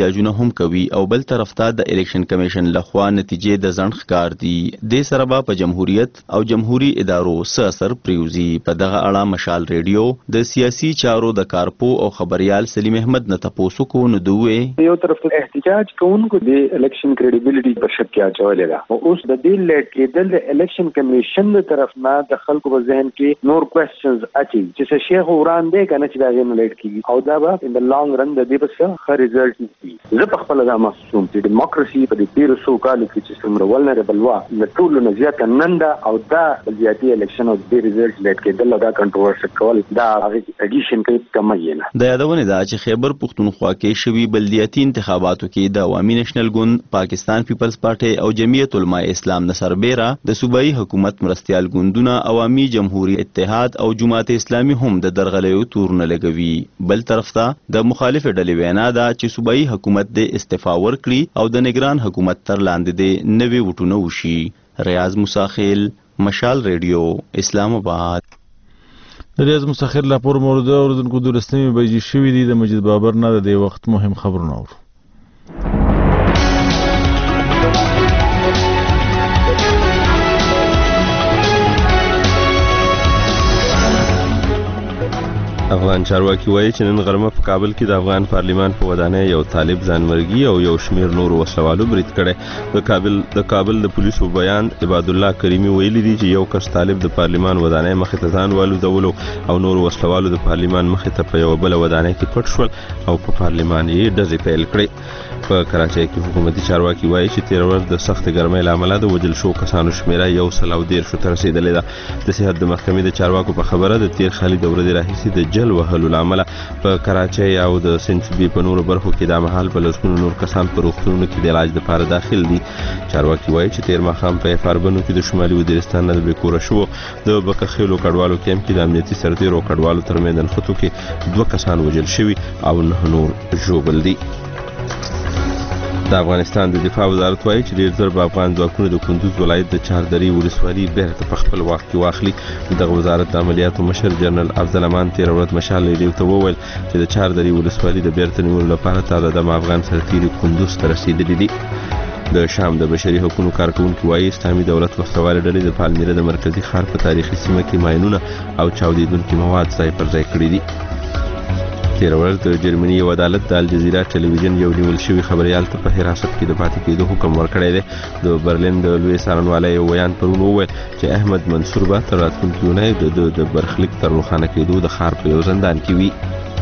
احتجاجونه هم کوي او بل طرف ته د الیکشن کمیشن لخوا نتیجې د ځنډ ښکار دي. د سره به په جمهوریت او جمهوری ادارو څه اثر پریوزي. په دغه اړه مشال ریډیو د سیاسي چارو د کارپو او خبريال سلیم احمد نه تاسو کو نو دوی یو طرف ته احتجاج کوونکو د الیکشن کریډیبিলিټي په شک کې اچولې ده او اوس د دې لیټ کېدل د الیکشن کمیشن تر طرف نه د خلکو په ذهن کې نور کوېسچنز اچي چې شیخ وړاندې کنه چې دا غو لیټ کیږي او دا به ان د لانګ رن د دې په ښه ریزلټ وي. زه په خپل دا محسوم چې ډیموکراسي په دې 1300 کال کې چې څومره ولنربل وا د ټولو نه زیات ننده او دا زیاتي الیکشن او د ریزلټ لیټ کېدل دا کنټروورشل کول دا اډیشن کوي کمه نه. د یادونه دا چې خیبر پختونخوا کې شوی بلدیاتي انتخاباتو کې د عوامي نېشنل ګوند، پاکستان پیپلز پارټي او جمعیت علماء اسلام نه سربېره د صوبایي حکومت مرستيال ګوندونه عوامي جمهوریت اتحاد او جماعت اسلامي هم د درغلیو تورونه لګوي. بل طرف ته د مخالف ډلې وینا ده چې صوبایي حکومت د استعفا ورکړي او د نگران حکومت تر لاندې د نوي وټونه وشي. ریاض مساخیل، مشال ریډیو، اسلام آباد. د ریاض مساخیل راپور مورد اوردونکو دولسمې بجې شوې دي. د مجید بابر نه د دې وخت مهم خبرونه اورو. افغان چارواکي وایي چې نن غرمه په کابل کې د افغان پارلیمان په ودانۍ یو طالب ځانمرګي او یو شمیر نور وسلوالو برید کړی. د کابل د پولیسو بیان عباد الله کریمی ویلي دی چې یو کس طالب د پارلیمان ودانۍ مخې ته ځان والوځولو او نور وسلوالو د پارلیمان مخې ته په یو بل ودانۍ کې پټ شول او په پارلیمان یې ډزې پیل کړې. په کراچۍ کې حکومتي چارواکي وایي چې تیر ورځ د سخت ګرمۍ له امله د وژل شو کسانو شمیره 113 ته رسیدلې ده. د صحت د محکمې د چارواکو په خبره د تیر خالي د ورځې راهیسې د جل وهلو له امله په کراچۍ او د سنټبي په نورو برخو کې د مهال په لسګونو نور کسان په روغتونونو کې د علاج لپاره داخل دي. چارواکي وایي چې تیر ماښام په افاربنو کې د شمالي وزیرستان نه د بیکوره شو د بکخیلو کډوالو کیمپ کې د امنیتي سرتیرو کډوالو ترمنځ نښتو کې 2 کسان وژل شوي او 9 نور ژوبل دي. د افغانستان د دفاع وزارت وایي چې ډېر زر به افغان ځواکونه د کندوز ولایت د چاردرې ولسوالي بیرته په خپل واک کې واخلي. دغه وزارت د عملیاتو مشر جنرال افضل امان تیر ورځ مشال ریډیو ته وویل چې د چاردرې ولسوالي د بیرته نیولو لپاره تعداد افغان سرتیري کندوز ته رسیدلي دي. د شام د بشري حقوقو کارکونکو وایي اسلامي دولت وسلوال ډلې د پالمیره د مرکزی ښار په تاریخي سیمه کې ماینونه او چاودیدونکي مواد ځای پر ځای کړي دي. تیر ورځ د جرمني یو عدالت د الجزیره ټلویزیون یو نیول شوی خبريال ته په حراست کې د پاتې کېدو حکم ورکړی دی. د برلین د لوی څارنوالۍ یو بیان پرون وویل چې احمد منصور به تر راتلونکي اونۍ د برخلیک تر روښانه کېدو د ښار په یو زندان کې وي.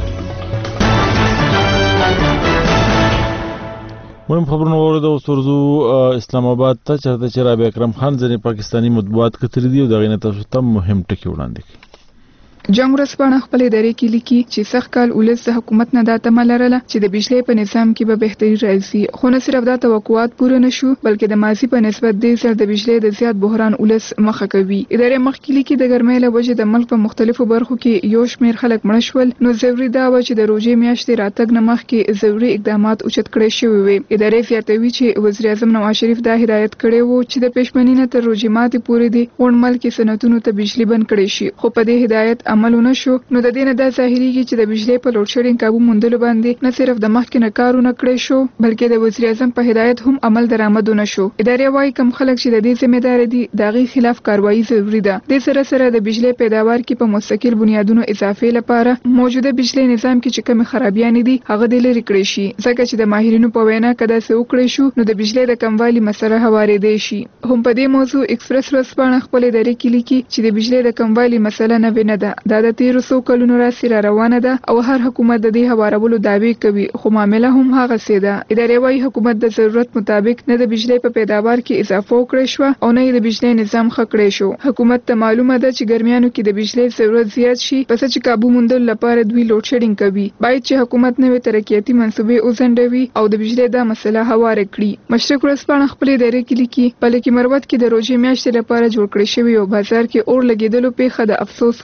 مهم خبرونه اورېدو. اوس ورځو اسلام آباد ته چېرته چې رابعه اکرم خان ځینې پاکستاني مطبوعات کتلي دي او د هغې نه تاسو ته مهم ټکي وړاندې کړي. جنگ ورځپاڼه خپل ادارې کې لیکي چې سخت کال ولس د حکومت نه دا تمه لرله چې د بجلی په نظام کې به بهتري راځي، خو نه صرف دا توقعات پوره نشو بلکې د ماضي په نسبت ډېر زیات د بجلی د زیات بحران ولس مخه کوي. ادارې مخکې لیکي د ګرمۍ له وجې د ملک په مختلفو برخو کې یو شمېر خلک مړه شول، نو ضروري دا و چې د روژې میاشتې راتګ نه مخکې ضروري اقدامات اوچت کړی شوي وي. ادارې زیاتوي چې وزیر اعظم نواز شریف دا هدایت کړی و چې د پېشمنۍ نه تر روژې ماتې پورې د غونډ ملک صنعتونو ته بجلی بند کړی شي، خو په دې هدایت عمل ونه شو. نو د دې نه دا ظاهريږي چې د بجلی په لوډ شیډینګ کابو موندلو باندې نه صرف د مخکې نه کارونه کړی شو بلکې د وزیر اعظم په هدایت هم عمل درآمد نه شو. ادارې وايي کوم خلک چې د دې ذمہدار دي د هغې خلاف کاروایي ضروري ده. د سره سره د بجلی پیداوار کې په مستقل بنیادونو اضافه لپاره موجوده بجلی نظام کې چې کوم خرابیانې دي هغه د لرې کړی شي، ځکه چې د ماهرینو په وینا کدا څه وکړي شو نو د بجلی د کموالي مسله هوارېدای شي. هم په دې موضوع ایکسپریس ورځپاڼه خپل ادارې کې لیکي چې د بجلی د کموالي مسله نه ده، دا د 1300 کلونو راځي را روانه ده او هر حکومت د دې هوارولو دعوی کوي، خو معامله هم هغه څه ده. ادارې وايي حکومت د ضرورت مطابق نه د بجلی په پیداوار کې اضافه وکړي شو او نه د بجلی نظام ښه کړی شو. حکومت ته معلومه ده چې ګرمیانو کې د بجلی ضرورت زیات شي، پس چې کابو موندل لپاره دوی لوډ شیډینګ کوي. باید چې حکومت نوې ترقیاتي منصوبې وزندوي او د بجلی دا مسله هواره کړي. مشرق ورځپاڼه خپل ادارې کې لیکي په لکه مروت کې د روژې میاشتې لپاره جوړ کړی شوی او بازار کې اور لګیدلو پیښه د افسوس وړ ده.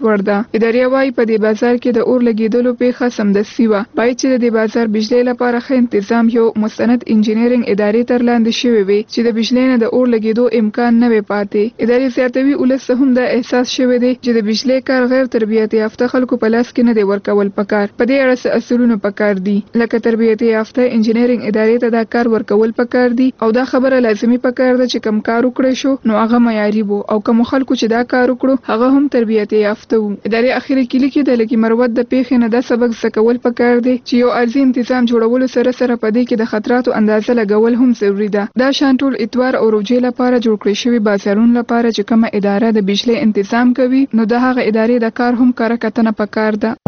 ادارې وايي په دې بازار کې د اور لګیدلو پیښه سمدستي وه. باید چې د دې بازار بجلی لپاره ښه تنظیم یو مستند انجینرینګ ادارې تر لاندې شوی وي چې د بجلی نه د اور لګیدو امکان نه وي پاتې. ادارې زیاتوي ولس هم دا احساس شوی دی چې د بجلی کار غیر تربیت یافته خلکو په لاس کې نه دی ورکول پکار. په دې اړه څه اصولونه پکار دي لکه تربیت یافته انجینرینګ ادارې ته دا کار ورکول پکار دي او دا خبره لازمي پکار ده چې کم کار وکړي شو نو هغه معیاري وو او کوم خلکو چې دا کار وکړو هغه هم تربیت یافته وو. ادارې اخیری کې لیکي د لګي مروت د پیښې نه د سبق زکول پکار دي چې یو ارزي تنظیم جوړولو سره په دې کې د خطراتو اندازه لګول هم ضروری ده. دا شانټول اتوار او روجې لپاره جوړ کړی شوی بازارونو لپاره چې کومه اداره د بجلی تنظیم کوي نو د هغه ادارې د کار هم کار کتنه پکار ده.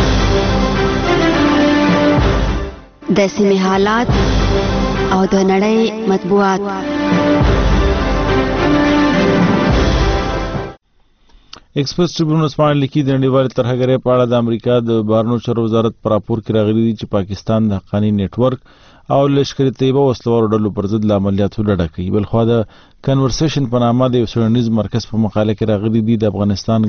د سیمې حالات او د نړۍ مطبوعات. ایکسپریس ټریبیون سپارل لیکي د نړیوال ترهګرۍ په اړه د امریکا د بهرنیو چارو وزارت پر راپور کې راغلي دي چې پاکستان د حقاني نېټ ورک او لشکري طیبه وسلوالو ډلو پر ضد له عملیاتو ډډه کوي. بلخوا د کنورسیشن په نامه د یو څېړنیز مرکز په مقاله کې راغلي دي د افغانستان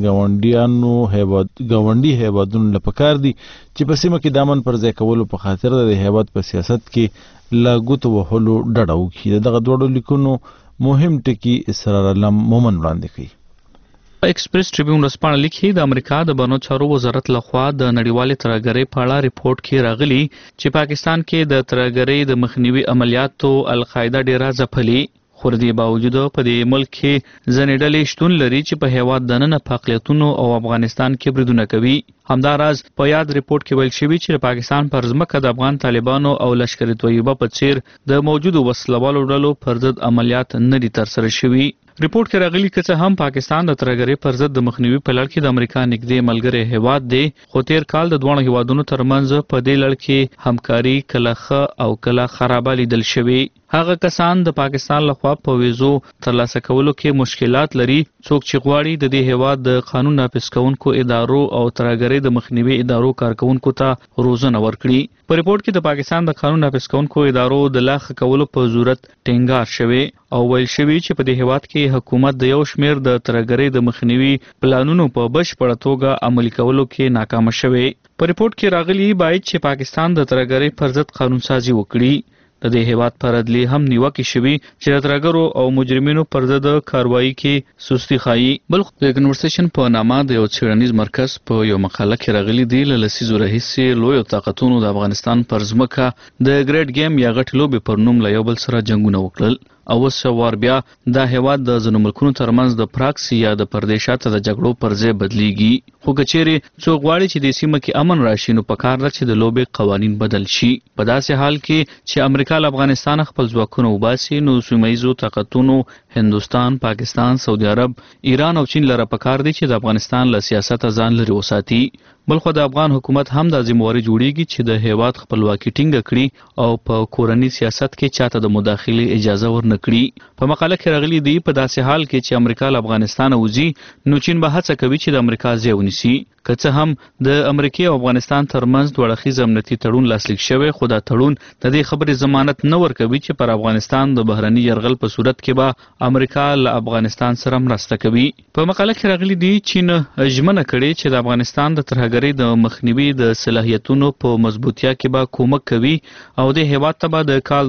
ګاونډي هیوادونو له پکار دي چې په سیمه کې د امن پر ځای کولو په خاطر د هیواد په سیاست کې له ګوتو وهلو ډډه وکړي. دغه دوړو لیکونو مهم ټکي اسرار علم مومن وړاندې کوي. ایکسپریس ټریبیون رسپانه لیکي د امریکا د بهرنیو چارو وزارت لخوا د نړیوالې ترهګرۍ په اړه ریپورت کې راغلي چې پاکستان کې د ترهګرۍ د مخنیوي عملیاتو القاعده ډیره ځپلي. خو د دې باوجود په دې ملک کې ځینې ډلې شتون لري چې په هیواد دننه په اقلیتونو او افغانستان کې بریدونه کوي. همداراز په یاد ریپورت کې ویل شوي چې پاکستان پر ځمکه د افغان طالبانو او لشکري طیبه په څیر د موجودو وسلوالو ډلو پر ضد عملیات نه دي ترسره شوي. ریپورت کې راغلي که څه هم پاکستان د ترهګرۍ پر ضد د مخنیوي په لړ کې د امریکا نږدې ملګری هیواد دی خو تیر کال د دواړو هیوادونو ترمنځ په دې لړ کې همکاري کله ښه او کله خرابه لیدل شوې. هغه کسان د پاکستان لخوا په ویزو ترلاسه کولو کې مشکلات لري څوک چې غواړي د دې هیواد د قانون نافذ کوونکو ادارو او ترهګرۍ د مخنیوي ادارو کارکونکو ته روزنه ورکړي. په ریپورت کې د پاکستان د قانون نافذ کوونکو ادارو د لاغ کولو په ضرورت ټینګار شوی او ویل شوی چې په دې هیواد کې حکومت د یو شمیر د ترهګرۍ د مخنیوي پلانونو په بشپړه توګه عملي کولو کې ناکام شوی. په ریپورت کې راغلي باید چې پاکستان د ترهګرۍ پر ضد قانون سازي وکړي. د دې هیواد پر عدلیې هم نیوکې شوي چې د ترهګرو او مجرمینو پر ضد کاروایي کې سستی ښایي. بل د کنورسیشن په نامه د یو څېړنیز مرکز په یو مقاله کې راغلي دي له لسیزو راهیسې لویو طاقتونو د افغانستان پر ځمکه د ګریډ گیم یا غټې لوبې پر نوم له یو بل سره جنګونه وکړل او اوس وار بیا دا هیواد د ځینو ملکونو ترمنځ د پراکسي یا د پردې شاته د جګړو پر ځای بدلیږي. خو که چیرې څوک غواړي چې د سیمه کې امن راشي نو پکار ده چې د لوبې قوانین بدل شي. په داسې حال کې چې امریکا له افغانستان خپل ځواکونه وباسي نو سیمه ییزو طاقتونو هندوستان، پاکستان، سعودي عرب، ایران او چین لره پکار دي چې د افغانستان له سیاست ځان لري وساتي. بلخو د افغان حکومت هم د ذمہواری جوړیږي چې د هیواد خپلواکي ټینګه کړي او په کورنی سیاست کې چاته د مداخله اجازه ورنکړي. په مقاله کې راغلي دی په داسې حال کې چې امریکا له افغانستان وځي نو چین به هڅه کوي چې د امریکا ځای ونیسي. که څه هم د امریکا او افغانستان ترمنځ دوه اړخیز امنیتي تړون لاسلیک شوی خو دا تړون د دې خبرې ضمانت نه ورکوي چې پر افغانستان د بهرني یرغل په صورت کې به امریکا له افغانستان سره مرسته کوي. په مقاله کې راغلي دی چین ژمنه کړې چې د افغانستان د ترهګرۍ د مخنیوي د صلاحیتونو په مضبوطیا کې به کومک کوي او د هیواد ته به د کال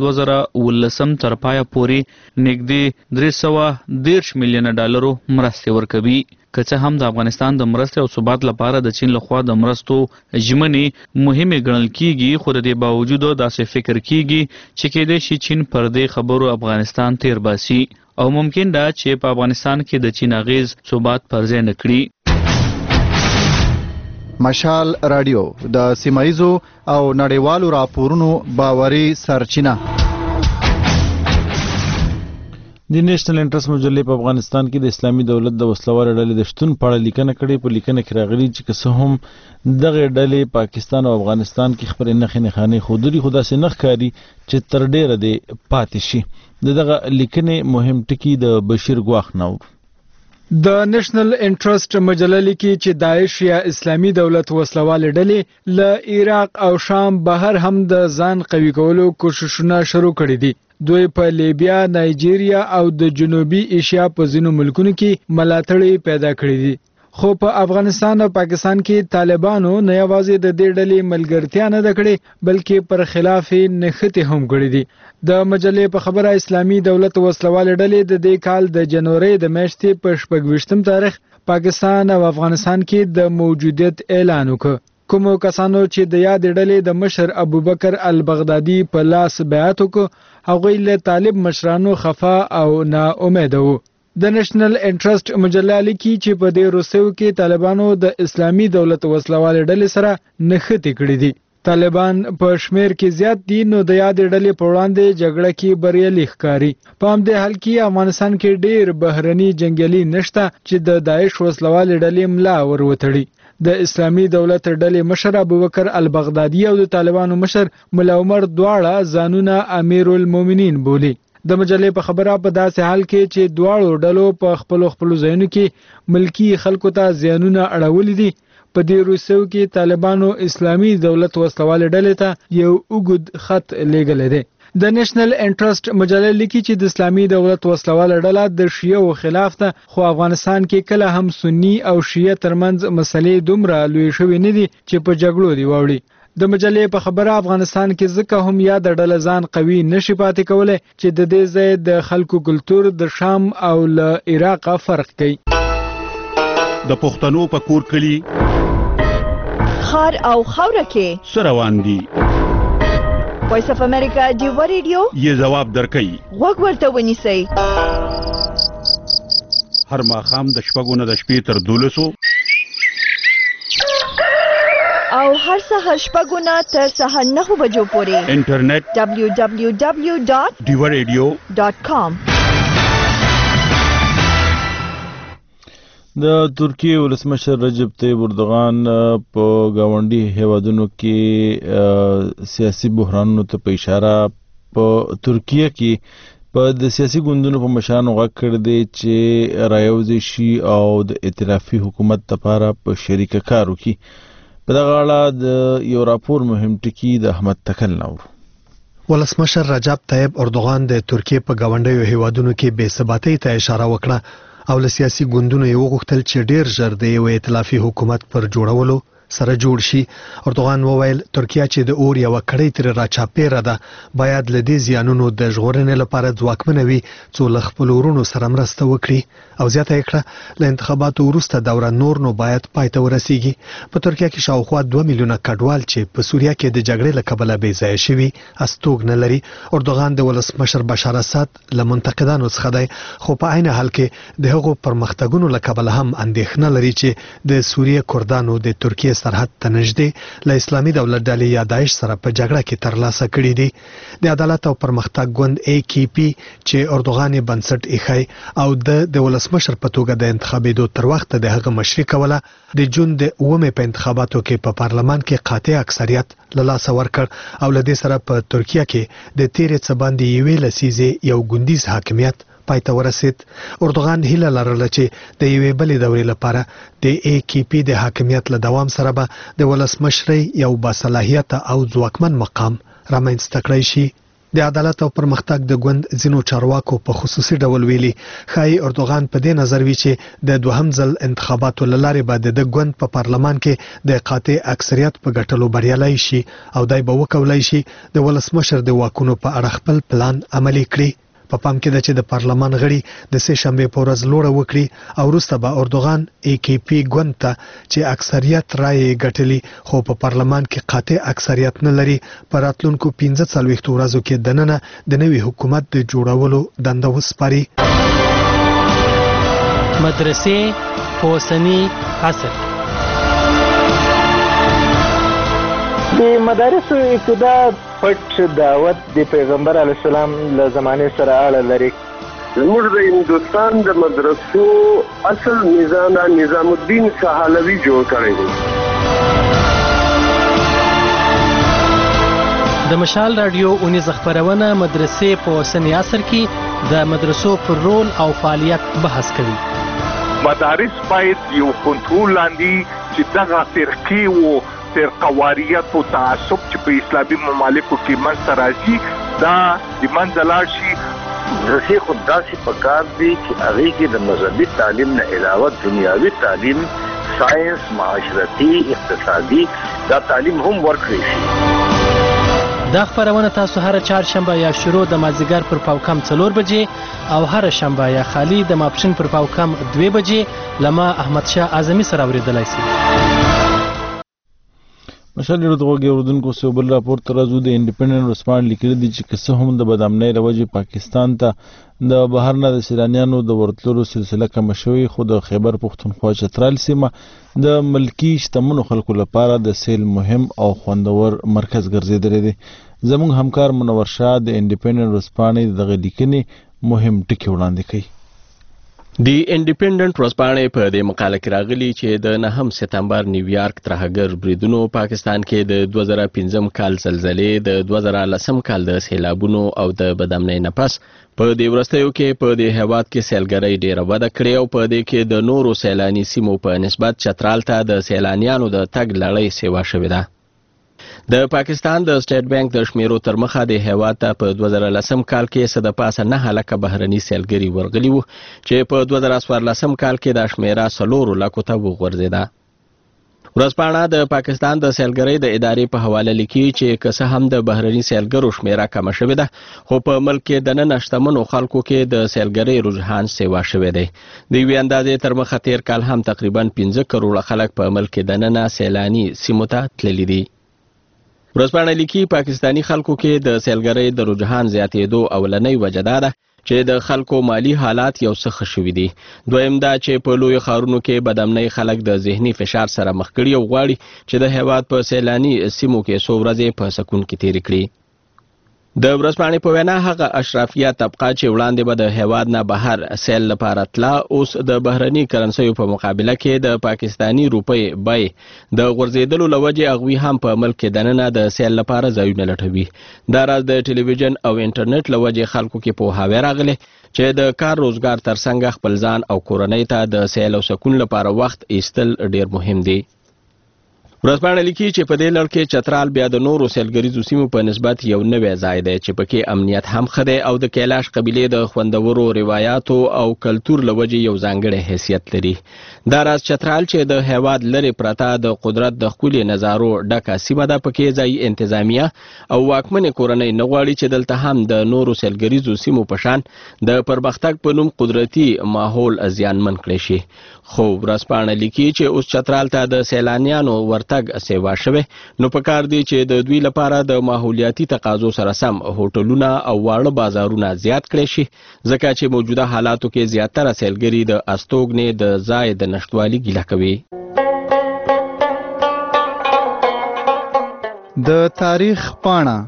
2019 تر پایه پورې نږدې 310 میلیونه ډالرو مرستې ورکوي. که څه هم د افغانستان د مرستې او ثبات لپاره د چین لخوا د مرستو ژمنې مهمې ګڼل کیږي خو د دې باوجود داسې فکر کیږي چې کېدای شي چین پر دې خبرو افغانستان تیر باسي او ممکن ده چې په افغانستان کې د چین اغیز ثبات پر ځای نه کړي. مشال رادیو د سیمایزو او نړیوالو راپورونو باوري سرچینه. د نېشنل انټرست مجلې په افغانستان کې د اسلامي دولت د وسلوالو ډلې د شتون په اړه لیکنه کړې. په لیکنه کې راغلي چې که څه هم دغه ډلې پاکستان او افغانستان کې خپلې نښې نښانې ښودلي خو داسې نه ښکاري چې تر ډېره دې پاتې شي. د دغه لیکنې مهم ټکي د بشیر ګواخ نور. د نېشنل انټرست مجله لیکي چې داعش یا اسلامي دولت وسلوال ډلې له عراق او شام بهر هم د ځان قوي کولو کوششونه شروع کړي دي. دوی په لیبیا، نایجیریا او د جنوبي ایشیا په ځینو ملکونو کې ملاتړي پیدا کړي دي. خو په افغانستان او پاکستان کې طالبانو نه یوازې د دې ډلې ملګرتیا نه کړې بلکې پر خلاف نښتې هم کړې دي. د مجلې په خبره اسلامي دولت وسلوال ډلې د دې کال د جنوري د میاشتې په 26 تاریخ پاکستان او افغانستان کې د موجودیت اعلان وکړ. کومو کسانو چې د یاد ډلې د مشر ابوبکر البغدادي په لاس بیعت وکړ هغوی له طالب مشرانو خفا او نا امید وو. د نېشنل انټرست مجله لیکي چې په دې روسیو کې طالبانو د اسلامي دولت وسلوال ډلې سره نښتې کړې دي. طالبان په شمیر کې زیات دي نو د یاد ډلې په وړاندې جګړه کې بریالي ښکاري. په همدې حال کې افغانستان کې ډیر بهرني جنگیالي نشته چې د داعش وسلوال ډلې ملا ور وتړي. د اسلامي دولت ډلې مشر ابوبکر البغدادي او د طالبانو مشر مولا عمر دواړه ځانونه امیر المؤمنین بولي. د مجلې په خبره په داسې حال کې چې دواړو ډلو په خپل ځایونو کې ملکی خلکو ته زیانونه اړولي دي. په دې روسیو کې طالبانو اسلامي دولت وسلوال ډلې ته یو اوږد خط لیږلی دی. د نېشنل انټرست مجله لیکي چې د اسلامي دولت وسلوال ډله د شیعو خلاف ده خو افغانستان کې کله هم سنی او شیعه ترمنځ مسلې دومره لوی شوې نه دي چې په جګړو دی واوړي. د مجلې په خبره افغانستان کې ځکه هم یا د ډله ځان قوي نشي پاتې کولی چې د دې ځای د خلکو کلتور د شام او له عراق فرق کوي. د پښتنو په کور کلی خار او خوره کې سروان دي. وایس اف امریکا دیو ریډیو یې جواب درکړي. وګ ورته ونیسئ. هر ماښام د شپږو نه د شپې تر 12 او هر سهار شپږو نه تر سهار 9 بجو پورې انټرنیټ www.diwaradio.com. د ترکیه ولسمشر رجب طیب اردوغان په گاونډي هیوادونو کې سیاسي بحرانونو ته په اشاره په ترکیه کې په د سیاسي ګوندونو په مشرانو غږ کړی دی چې رايوځي شي او د ائتلافي حکومت لپاره په شریکه کار وکړي. په دغه اړه د یو راپور مهم ټکی د احمد تکل نور. ولسمشر رجب طیب اردوغان د ترکیه په گاونډي هیوادونو کې بې ثباتۍ ته اشاره وکړه او له سیاسي ګوندونو یو غوښتل چې ډیر ژر د یو ائتلافي حکومت پر جوړولو سره جوړ شي. اردوغان وویل ترکیه چې د اور یو کړۍ تر راچاپیره ده باید له دې زیانونو د ژغورنې لپاره ځواکمنه وي څو له خپل ورونو سره مرسته وکړي او زیاته کړه له انتخاباتو وروسته دوره نور نو باید پای ته ورسیږي. په ترکیه کې شاوخوا 2 میلیونه کډوال چې په سوریه کې د جګړې له کبله بې ځایه شوي استوګ نه لري. اردوغان د ولسمشر بشار اسد له منتقدانو څخه دی خو په عین حال کې د هغو پرمختګونو له کبله هم اندېښنه لري چې د سوریه کردانو د ترکیه سرحد ته نږدې له اسلامي دولت ډلې یا داعش سره په جګړه کې ترلاسه کړي دي. د عدالت او پرمختګ ګوند AKP چې اردوغان یې بنسټ ایښی او د ولسمشر په توګه د انتخابېدو تر وخته د هغه مشري کوله د جون د 9 په انتخاباتو کې په پارلمان کې قاطع اکثریت له لاسه ورکړ او له دې سره په ترکیه کې د تیرې څه باندې یوې لسیزې یو ګوندیز حاکمیت پای ته ورسید. اردوغان هیله لرله چې د یوې بلې دورې لپاره د AKP د حاکمیت له دوام سره به د ولسمشرۍ یو باصلاحیته او ځواکمن مقام رامنځته کړی شي. د عدالت او پرمختګ د ګوند ځینو چارواکو په خصوصي ډول ویلي ښایي اردوغان په دې نظر وي چې د دوهم ځل انتخاباتو له لارې به د ګوند په پارلمان کې د قاطع اکثریت په ګټلو بریالی شي او دای به وکولای شي د ولسمشر د واکونو په اړه خپل پلان عملي کړي. په پام کې ده چې د پارلمان غړي د سه شنبه په ورځ لوړه وکړي او وروسته به اردوغان AKP ګوند ته چې اکثریت رائے ګټلي خو په پارلمان کې قاطع اکثریت نه لري په راتلونکو 15 ورځو کې دننه د نوي حکومت د جوړولو دنده وسپاري. مدرسې په اوسني عصر د مدارسو ابتدا پټ دعوت د پیغمبر علی السلام له زمانه سره اړه لري. زموږ د هندوستان د مدرسو اصل نظام الدین سهالوی جوړ کړی دی. د مشال رادیو 19 خبرونه مدرسې په اوسني عصر کې د مدرسو پر رول او فعالیت بحث کوي. مدارس باید یو کنټرول لاندې چې دغه فرقې وو فرقواریت او تعصب چې په اسلامي ممالکو کې منځته راځي دا د منځه لاړ شي. مدرسې خو داسې پکار دي چې هغې کې د مذهبي تعلیم نه علاوه دنیاوي تعلیم ساينس معاشرتي اقتصادي دا تعلیم هم ورکړي شي. دا خبرونه تاسو هر چهارشنبه یا شروع د مازیګر پر پاوکم 4 بجې او هر شنبه یا خالی د ماپښین پر پاوکم 2 بجې لما احمد شاه اعظمي سره اوریدلای شئ. مشال دغه اردوونکو سو بل راپور تر ازو د انډیپندنت ریسپانډ لیکل دي چې کسه هم د بدامنۍ لوجه پاکستان ته د بهر نه د سیلانیانو د ورتلو سلسله کم شوی، خو د خیبر پختونخوا چترال سیمه د ملکی شتمنو خلکو لپاره د سیل مهم او خوندور مرکز ګرځیدلی دی. زموږ همکار منور شاه د انډیپندنت ریسپانډ دغه لیکنې مهم ټکي وړاندې کوي. د انډیپندنت ورځپاڼې په دې مقاله کې راغلي چې د 9 سپتمبر نیویارک ترهګر بریدونو پاکستان کې د 2015 کال زلزلې، د 2010 کال د سیلابونو او د بدامنۍ نه پس په دې وروستیو کې په دې هیواد کې سیلګرۍ ډېره وده کړې او په دې کې د نورو سیلاني سیمو په نسبت چترال ته د سیلانیانو د تګ لړۍ سیوا شوې ده. د پاکستان د سټیټ بانک د شمیرو تر مخه د هیواد ته په 2010 کال کې څه د پاسه 9 لکه بهرني سیلګري ورغلي وو چې په 2014 کال کې د شمیره 4 لکو ته وغورځېده. ورځپاڼه د پاکستان د سیلګرۍ د ادارې په حواله لیکي چې که څه هم د بهرني سیلګرو شمیره کمه شوې ده، خو په ملک کې د نن شتمنو خلکو کې د سیلګرۍ رجحان سیوا شوی دی. د یوې اندازې تر مخه تیر کال هم تقریبا 15 کروڑه خلک په ملک کې د نن سیلاني سیمو ته تللي دي. ورځپاڼه لیکي پاکستانی خلکو کې د سیلګرۍ د رجحان زیاتېدو اولنۍ وجه دا ده چې د خلکو مالی حالات یو څه ښه شوي دي. دویم دا چې په لویو ښارونو کې بدامنۍ خلک د ذهني فشار سره مخ کړي او غواړي چې د هیواد په سیلاني سیمو کې څو ورځې په سکون کې تېرې کړي. د ورځپاڼې په وینا هغه اشرافیه طبقه چې وړاندې به د هیواد نه بهر سیل لپاره تله، اوس د بهرني کرنسیو په مقابله کې د پاکستانی روپۍ بیې د غورځېدلو له وجې هغوی هم په ملک کې دننه د سیل لپاره ځایونه لټوي. دا راز د ټلویزیون او انټرنیټ له وجې خلکو کې پوهاوی راغلی چې د کار روزګار ترڅنګ خپل ځان او کورنۍ ته د سیل او سکون لپاره وخت ایستل ډیر مهم دی. ورځپاڼه لیکي چې په دې لړ کې چترال بیا د نورو سیلګریزو سیمو په نسبت یو نوی ځای دی چې پکې امنیت هم ښه دی او د کیلاش قبیلې د خوندورو روایاتو او کلتور له وجې یو ځانګړی حیثیت لري. دا راز چترال چې د هیواد لرې پرته د قدرت د ښکلي نظارو ډکه سیمه ده، پکې ځایي انتظامیه او واکمنې کورنۍ نه غواړي چې دلته هم د نورو سیلګریزو سیمو په شان د پرمختګ په نوم قدرتي ماحول زیانمن کړی شي. خو ورځپاڼه لیکي چې اوس چترال ته د سیلانیانو ورتګ سیوا شوی، نو پکار دی چې د دوی لپاره د ماحولیاتي تقاضو سره سم هوټلونه او واړه بازارونه زیات کړي شي، ځکه چې موجوده حالاتو کې زیاتره سیلګري د استوګنې د ځای د نشټوالي ګیله کوي. د تاریخ پاڼه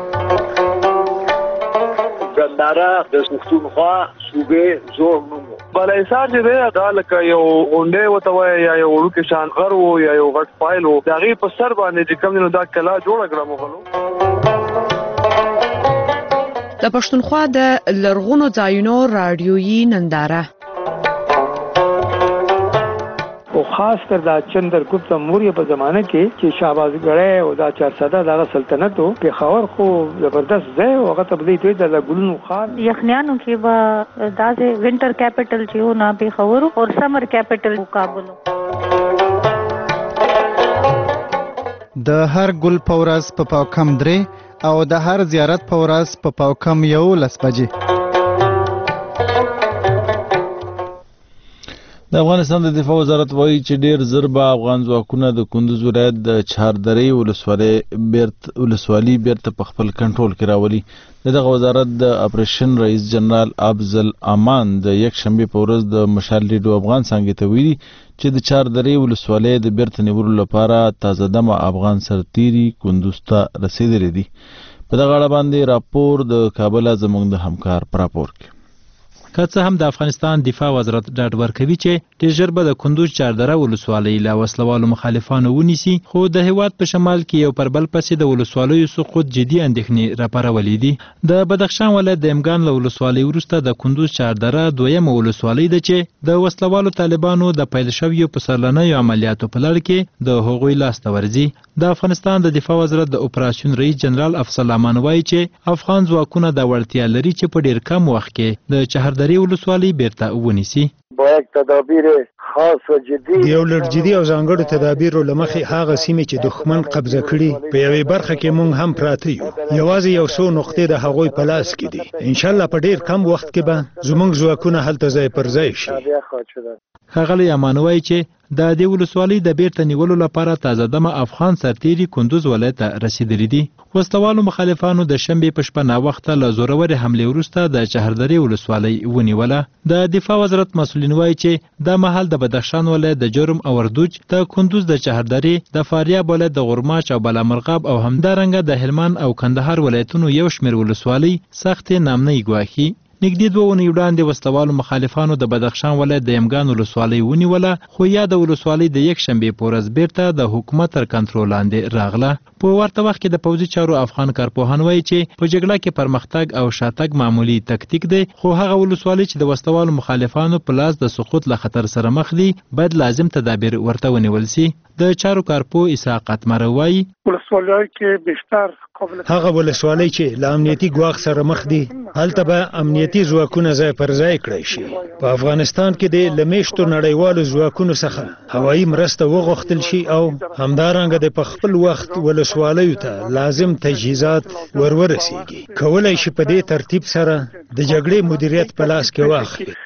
ګنداره د پښتونخوا صوبې زوړ نوم بلایسار چې دی دا لکه یو غونډۍ ورته وایي یا یو وړوکی شان غر و یا یو غټ فایل و، د هغې په سر باندې چې کوم دی نو دا کلا جوړه کړه مغلو. د پښتونخوا د لرغونو ځایونو راډیویي ننداره او خاص کر دا چندرګپت موریه په زمانه کې چې شهبازګړی او دا 400 دغه سلطنت او پېښور خو زبردست ځای او هغه ته بدی دوی د ګلونو خار یخنیانو کې به داسې وینټر کیپټل چې و نه پېښور او سمر کیپټل کابل. د هر ګل پورس په پاوکم 3 او د هر زیارت پورس په پاوکم 11 بجې. د افغانستان د دفاع وزارت وایي چې ډیر زر به افغان ځواکونه د کندوز ولایت د چهاردرې ولسوالي بیرته په خپل کنټرول کې راولي. دغه وزارت د اپریشن رئیس جنرال افضل امان د یک شنبه په ورځ د مشال ریډیو افغان څنګه ته ویلي چې د چهاردرې ولسوالۍ د بیرته نیولو لپاره تازه دمه افغان سرتیري کندوز ته رسیدلي دي. په دغه اړه باندې راپور د کابل زموږ د همکار پر راپور کې. که څه هم د افغانستان دفاع وزارت ډاډ ورکوي چې ډېر ژر به د کندوز چهاردره ولسوالۍ له وسلوالو مخالفانو ونیسي، خو د هیواد په شمال کې یو پر بل پسې د ولسوالیو سقوط جدي اندېښنې راپارولې دي. د بدخشان ولایت د امګان له ولسوالۍ وروسته د کندوز چهاردره دویمه ولسوالۍ ده چې د وسلوالو طالبانو د پیل شویو پسرلنیو عملیاتو په لړ کې د هغوی لاسته ورځي. د افغانستان د دفاع وزارت د اپراسیون رئیس جنرال افضل امان وایي چې افغان ځواکونه د وړتیا لري چې په ډیر کم وخت کې د چهاردرې ولسوالۍ بیرته ونیسي. با یک تدابیر د یو لړ جدي او ځانګړو تدابیرو له مخې هغه سیمې چې دښمن قبضه کړي په یوې برخه کې موږ هم پراته یو. یوازې یو څو نقطې د هغوی په لاس کې دي. انشاءالله په ډیر کم وخت کې به زموږ ځواکونه هلته ځای پر ځای شي. ښاغلی امان وایي چې د دې ولسوالۍ د بیرته نیولو لپاره تازه دمه افغان سرتیري کندوز ولایت ته رسیدلي دي. وسلوالو مخالفانو د شنبې په شپه ناوخته له زورورې حملې وروسته د چهردرې ولسوالۍ ونیوله. د دفاع وزارت مسؤلین وایي چې دا مهال د بدخشان ولایت د جرم او اردوج، د کندوز د چهردرې، د فاریاب ولایت د غورماچ او بالامرغاب او همدارنګه د هلمند او کندهار ولایتونو یو شمېر ولسوالۍ سختې نامنۍ ګواښي. نږدې 2 اونۍ وړاندې وسلوالو مخالفانو د بدخشان ولایت د یمګان ولسوالۍ ونیوله، خو یاده ولسوالۍ د یکشنبې په ورځ بیرته د حکومت تر کنټرول لاندې راغله. په ورته وخت کې د پوځي چارو افغان کارپوهان وایي چې په جګړه کې پرمختګ او شاتګ معمولی تکتیک دی، خو هغه ولسوالۍ چې د وسلوالو مخالفانو په لاس د سقوط له خطر سره مخ دي باید لازم تدابیر ورته ونیول سي. د چارو کارپوه اسحاق اتمر وایي ولسوالۍ کې بیشتر هغه ولسوالۍ چې له امنیتي ګواښ سره مخ دي هلته به امنیتي ځواکونه ځای پر ځای کړی شي. په افغانستان کې د لمیشتو نړیوالو ځواکونو څخه هوایي مرسته وغوښتل شي او همدارنګه د په خپل وخت ولسوالیو ته لازم تجهیزات ورورسیږي. کولای شي په دې ترتیب سره د جګړې مدیریت په لاس کې واخلي.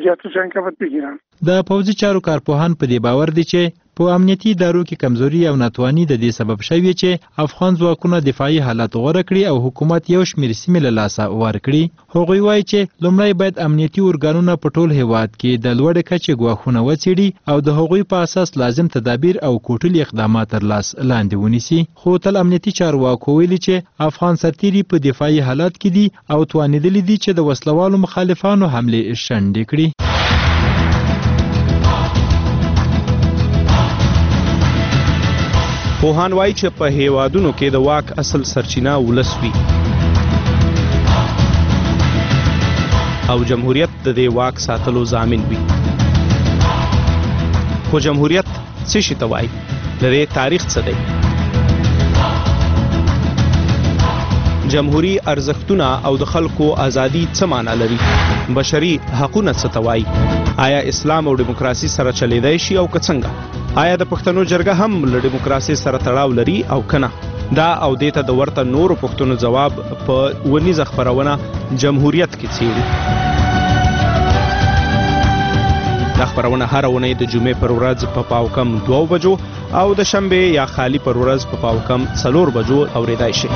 د پوځي چارو کارپوهان په دې باور دي چې په امنیتي ادارو کې کمزوري او ناتواني د دې سبب شوی چې افغان ځواکونه دفاعي حالت غوره کړي او حکومت یو شمېر سیمې له لاسه ورکړي. هغوی وایي چې لومړی باید امنیتي ارګانونه په ټول هیواد کې د لوړې کچې ګواښونه وڅېړي او د هغوی په اساس لازم تدابیر او کوټلي اقدامات تر لاس لاندې ونیسي. خو تل امنیتي چارواکو ویلي چې افغان سرتیري په دفاعي حالت کې دي او توانېدلي دي چې د وسلوالو مخالفانو حملې شنډې کړي. پوهان وایي چې په هیوادونو کې د واک اصل سرچینه ولس وي او جمهوریت د دې واک ساتلو ضامن وي. خو جمهوریت څه شي ته وایي؟ د دې تاریخ څه دی؟ جمهوری ارزښتونه او د خلکو ازادي څه معنا لري؟ بشري حقوقونه څه ته وایي؟ آیا اسلام او دیموکراسي سره چلیدای شي او که څنګه؟ آیا د پښتنو جرګه هم له دیموکراسي سره تړاو لري او کنه؟ دا او دیته د ورته نورو پښتنو جواب په ونیزه خبرونه جمهوریت کې څیړي. دا خبرونه هر ونې د جمعې پر ورځ په پاوکم 2 بجو او د شنبه یا خالی پر ورځ په پاوکم 4 بجو اوریدای شي.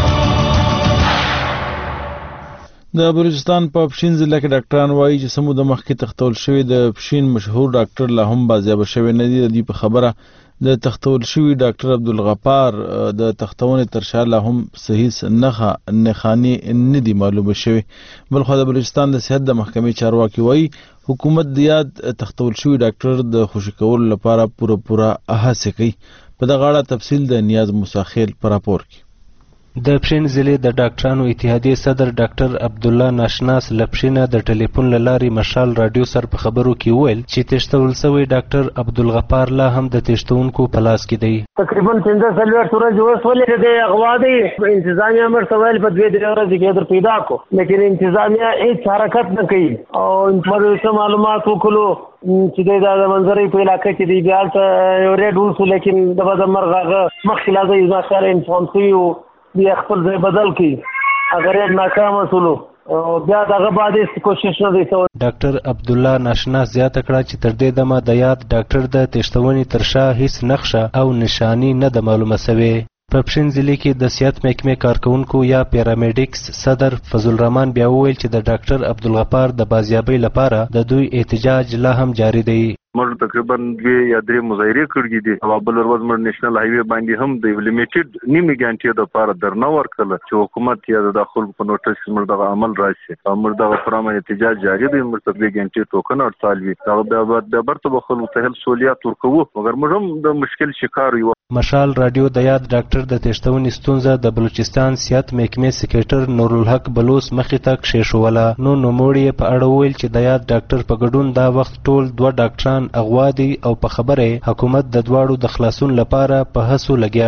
د بلوچستان په پښین ضلع کې ډاکټران وایي چې سمو د مخکې تختول شوی د پښین مشهور ډاکټر لا هم بازیابه شوی نه دی. د دې په خبره د تختول شوی ډاکټر عبدالغفار د تختونې تر شا لا هم صحیح نښانې نه دي معلومه شوی. بلخو د بلوچستان د صحت د محکمې چارواکي وایي حکومت د یاد تختول شوی ډاکټر د خوشي کولو لپاره پوره هڅه کوي. په دغه اړه تفصیل د نیاز موسیخیل په راپور کې. د پښین ضلع د ډاکټرانو اتحادیې صدر ډاکټر عبدالله ناشناس له پښینه د ټلیفون له لارې مشال راډیو سره په خبرو کې وویل چې تښتول شوی ډاکټر عبدالغفار لا هم د تښتونکو په لاس کې دی. تقریبا 15 ورځې وسولې د اغوا دی. انتظامیه مرته ویل په 2-3 ورځې کې در پیدا کو، لیکن انتظامیه هیڅ حرکت نه کوي او په معلومات وکړو چې د منظرې په علاقه کې دی بیا یو ریډ ولسو، لیکن د بدن مرغه مخکې لازم ځکه انفورم شوی بیا خپل ځای بدل کړي، اگر یې ناکامه شولو بیا دغه بعد کوشش نه دی کوي. ډاکټر عبدالله ناشناس زیاته کړه چې تر دې دمه د یاد ډاکټر د تښتونې تر شا هیڅ نښه او نشانی نه ده معلومه سوې. په پښین ضلع کې د صحت محکمې کارکونکو یا پیرامیډیکس صدر فضل الرحمن بیا وویل چې د ډاکټر عبدالغفار د بازیابۍ لپاره د دوی احتجاج لا هم جاری دی. موږ تقریبا 2 یا 3 مظاهره کړې دي او بل ورځ موږ نېشنل هایوي باندې هم د لیمیټډ نیمه ګانټې د لپاره درنه ورکړه چې حکومت یا د خلکو په نوټس موږ د عمل راشي او موږ د پرامه احتجاج جاری دی. موږ تر 2 ګانټې ټوکن ارسال وی دا د برته بخلو ته سہولیات ورکوو مګر موږ هم د مشکل شکار یو. مشال راډیو د یاد ډاکټر د تښتونې ستونزه د بلوچستان صحت محکمې سکریټر نورالحق بلوچ مخې ته کښېښوله. نو نوموړي په اړه وویل چې د یاد ډاکټر په ګډون دا وخت ټول 2 ډاکټران اغوا دي او په خبره حکومت د دواړو د خلاصون لپاره په هڅو لګیا دی.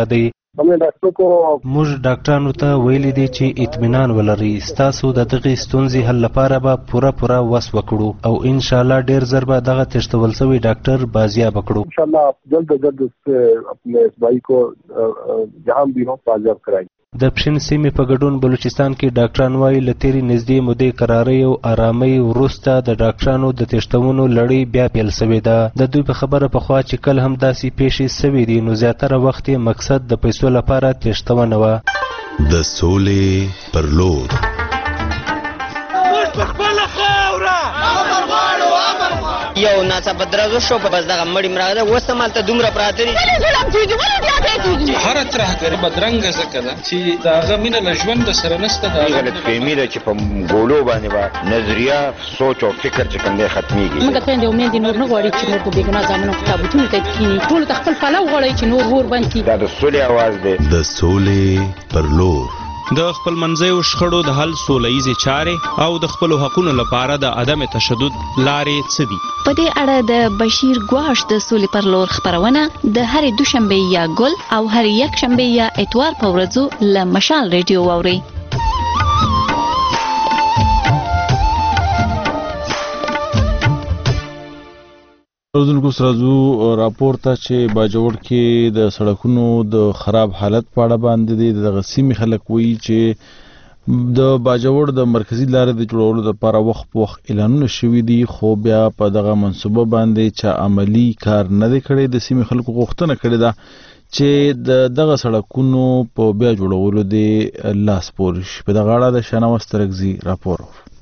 موږ ډاکټرانو ته ویلي دي چې اطمینان ولري ستاسو د دغه ستونزې حل لپاره به پوره وس وکړو او ان شاء الله ډیر زر به دغه تشتول شوی ډاکټر بازیاب کړو ان شاء الله جلد اپنے اس بھائی کو جہاں بھی ہو بازیاب کرائیں. د پښین سیمې په ګډون بلوچستان کې ډاکټران وايي لتيري نږدې مودې قراري او آرامي وروسته د ډاکټرانو د تشتونو لړۍ بیا پیل شوې ده. د دوی په خبره په خوا چې کله هم داسې پیښې شوې دي نو زیاتره وخت مقصد د پیسو لپاره تشتونه و. د سولې پر لور یو ناڅاپه درزو شو په بس دغه مړی مراغله وسه مالته دومره پراته دي هر ترهګر بدرنګ زکه ده چې داغه مینه له ژوند سره نسته دا غلط فهمي ده چې په ګولو باندې با نظریه سوچ او فکر چې کوم دی ختميږي. موږ ته د امید نور نه غواړي چې نور په بیګناه ځامنو کتابونه ته کینی ټول تخپل پلو غواړي چې نور ور باندې دا د سولې आवाज دی. د سولې پر لور د خپل منځیو شخړو د حل سولهییزې چارې او د خپلو حقونو لپاره د عدم تشدد لارې څه دي؟ په دې اړه د بشیر ګواش د سولې پر لور خبرونه د هرې دوشنبه یا ګل او هرې یکشنبه یا اتوار په ورځو له مشال ریډیو واورئ. روزونکو سرازو راپور ته چې باجوړ کې د سړکونو د خراب حالت په اړه باندې د غسیمي خلک وایي چې د باجوړ د مرکزی لارې د جوړولو لپاره وخت اعلانونه شوي دي خو بیا په دغه منصوبه باندې چې عملی کار نه دی کړی. د سیمې خلکو غوښتنه کړې ده چې دغه سړکونو په بیا جوړولو د لاس پورې شي. په دغه اړه د شناوس ترکزي راپور.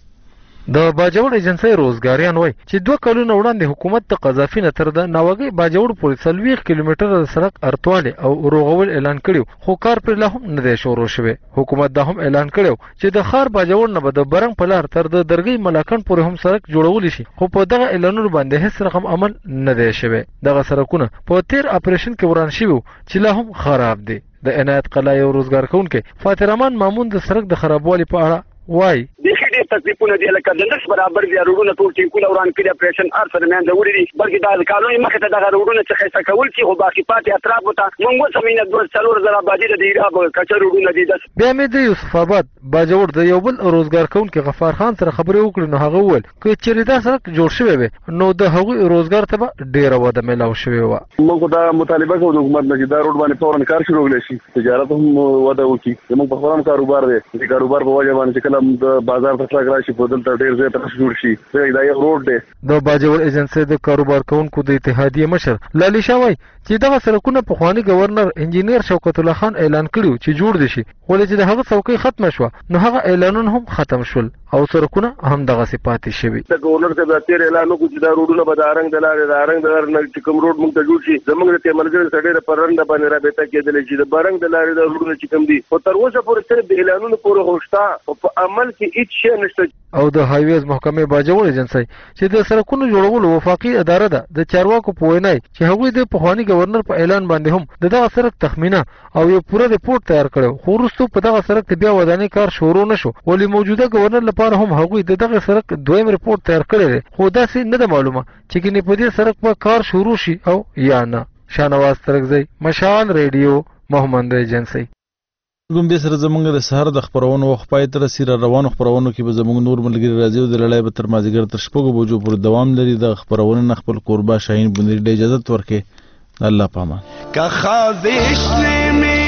د باجوړ ایجنسی روزګاریان وای چې 2 کلونه وړاندې حکومت د قذافی نه تر د ناوګي باجوړ پورې 40 کیلومتر د سړک ارتواله او روغول اعلان کړیو خو کار پر لا هم نه دی شروع شوی. حکومت دا هم اعلان کړیو چې د خار باجوړ نه به د برنګ په لار تر د درګي ملاکن پورې هم سړک جوړول شي خو په دغه اعلانونو باندې هیڅ رقم عمل نه دی شوی. دغه سړکونه په تیر اپریشن کې وران شوی چې لا هم خراب دي. د عنایت قلعه یو روزګار کونکي فاتح رحمان مامون د سړک د خرابوالي په اړه وای د خېډې تکلیفونه دی لکه د نس برابر دی روډونه ټول ټینګونه وران کړي اپریشن ارسره مې د وړي بلکې د کالونی مخه ته د روډونه څخه څه کول چې خو باقي پاتې اطراف وته موږ سمینه 24000 آبادی د ایراب کچر روډونه دي. بیا مې د یوسف آباد باجوړ د یو بل روزګار کونکي غفار خان سره خبرې وکړې نو هغه وویل چې چیرې دا سړک جوړ شوی وي نو د هغوی روزګار ته ډیره وده ملاو شوی و. موږ دا مطالبه کوو د حکومت نه چې دا روډ باندې فورن کار شروع کړي شي تجارت هم وده وکړي. موږ په خپل کاروبار دی د کاروبار په وجه باندې کله د بازار ته څنګه راشي په دلته ډیر ځای ته جوړ شي دا یو روډ دی. د باجوړ ایجنسی د کاروبار کوونکو د اتحادیه مشر لالی شاوای چې دغه سړکونه په خواني گورنر انجینیر شوکت الله خان اعلان کړیو چې جوړ دي شي ولې چې دغه څوکۍ ختم شو نو هغه اعلانونه هم ختم شول او سړکونه هم دغه صفاتي شوي. د گورنر څخه د تیر اعلان وکړ چې دا روډونه به د رنګ د لارې نه کوم روډ موږ ته جوړ شي زموږ د تمرګر سړي په رنده باندې رابطه کېدل چې د برنګ د لارې د روډونه چې کوم دي او تر اوسه پورې صرف د اعلانونو پورې هوښتا او په عمل کې هیڅ شی نشته. او د هایویز محکمې باجوړ ایجنسی چې د سړکونو جوړولو وفاقي اداره ده د چارواکو په وینای چې هغوی د پخوانی گورنر په اعلان باندې هم دغه سړک تخمینه او یو پوره ریپورت تیار کړو خو وروسته په دغه سړک بیا ودانۍ کار شروع نشو ولې موجوده گورنر لپاره هم هغوی دغه سړک دویم ریپورت تیار کړی خو داسې نه ده معلومه چې کینې په دې سړک په کار شروع شي او یا نه. شانواز ترکزی مشال ریډیو محمد ایجنسی. کوم به سره زمونږ د سحر د خبرونو وخت پای تر سره روانو خبرونو کې به زمونږ نور ملګری راځي او د لړۍ به تر مازیګر تر شپږو بجو پورې دوام لري. د خبرونو نه خپل قربا شاهین بندري ډېر اجازه ورکړي. الله پامان کا خازش می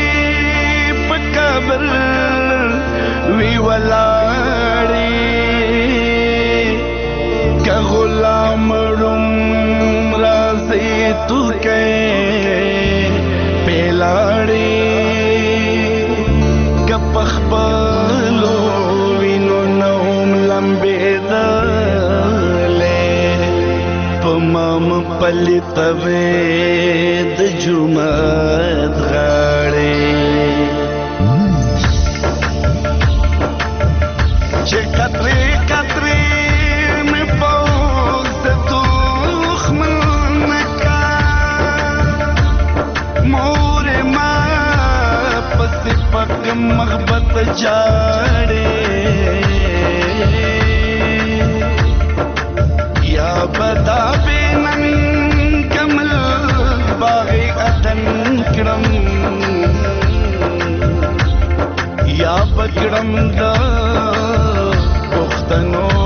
پکبر وی ولاړی کا غلام روم رازی تو کې پلاړی پخپلو وینو نوم لمبیدلې پمام پلیتوي د جمعت غاړې چې کتري کتري مې پوز د دښمن کا مور ما پس پک مغبت جاڑے یا بدا بینن کمل باغی ادن کرم بیا بکړم د پښتنو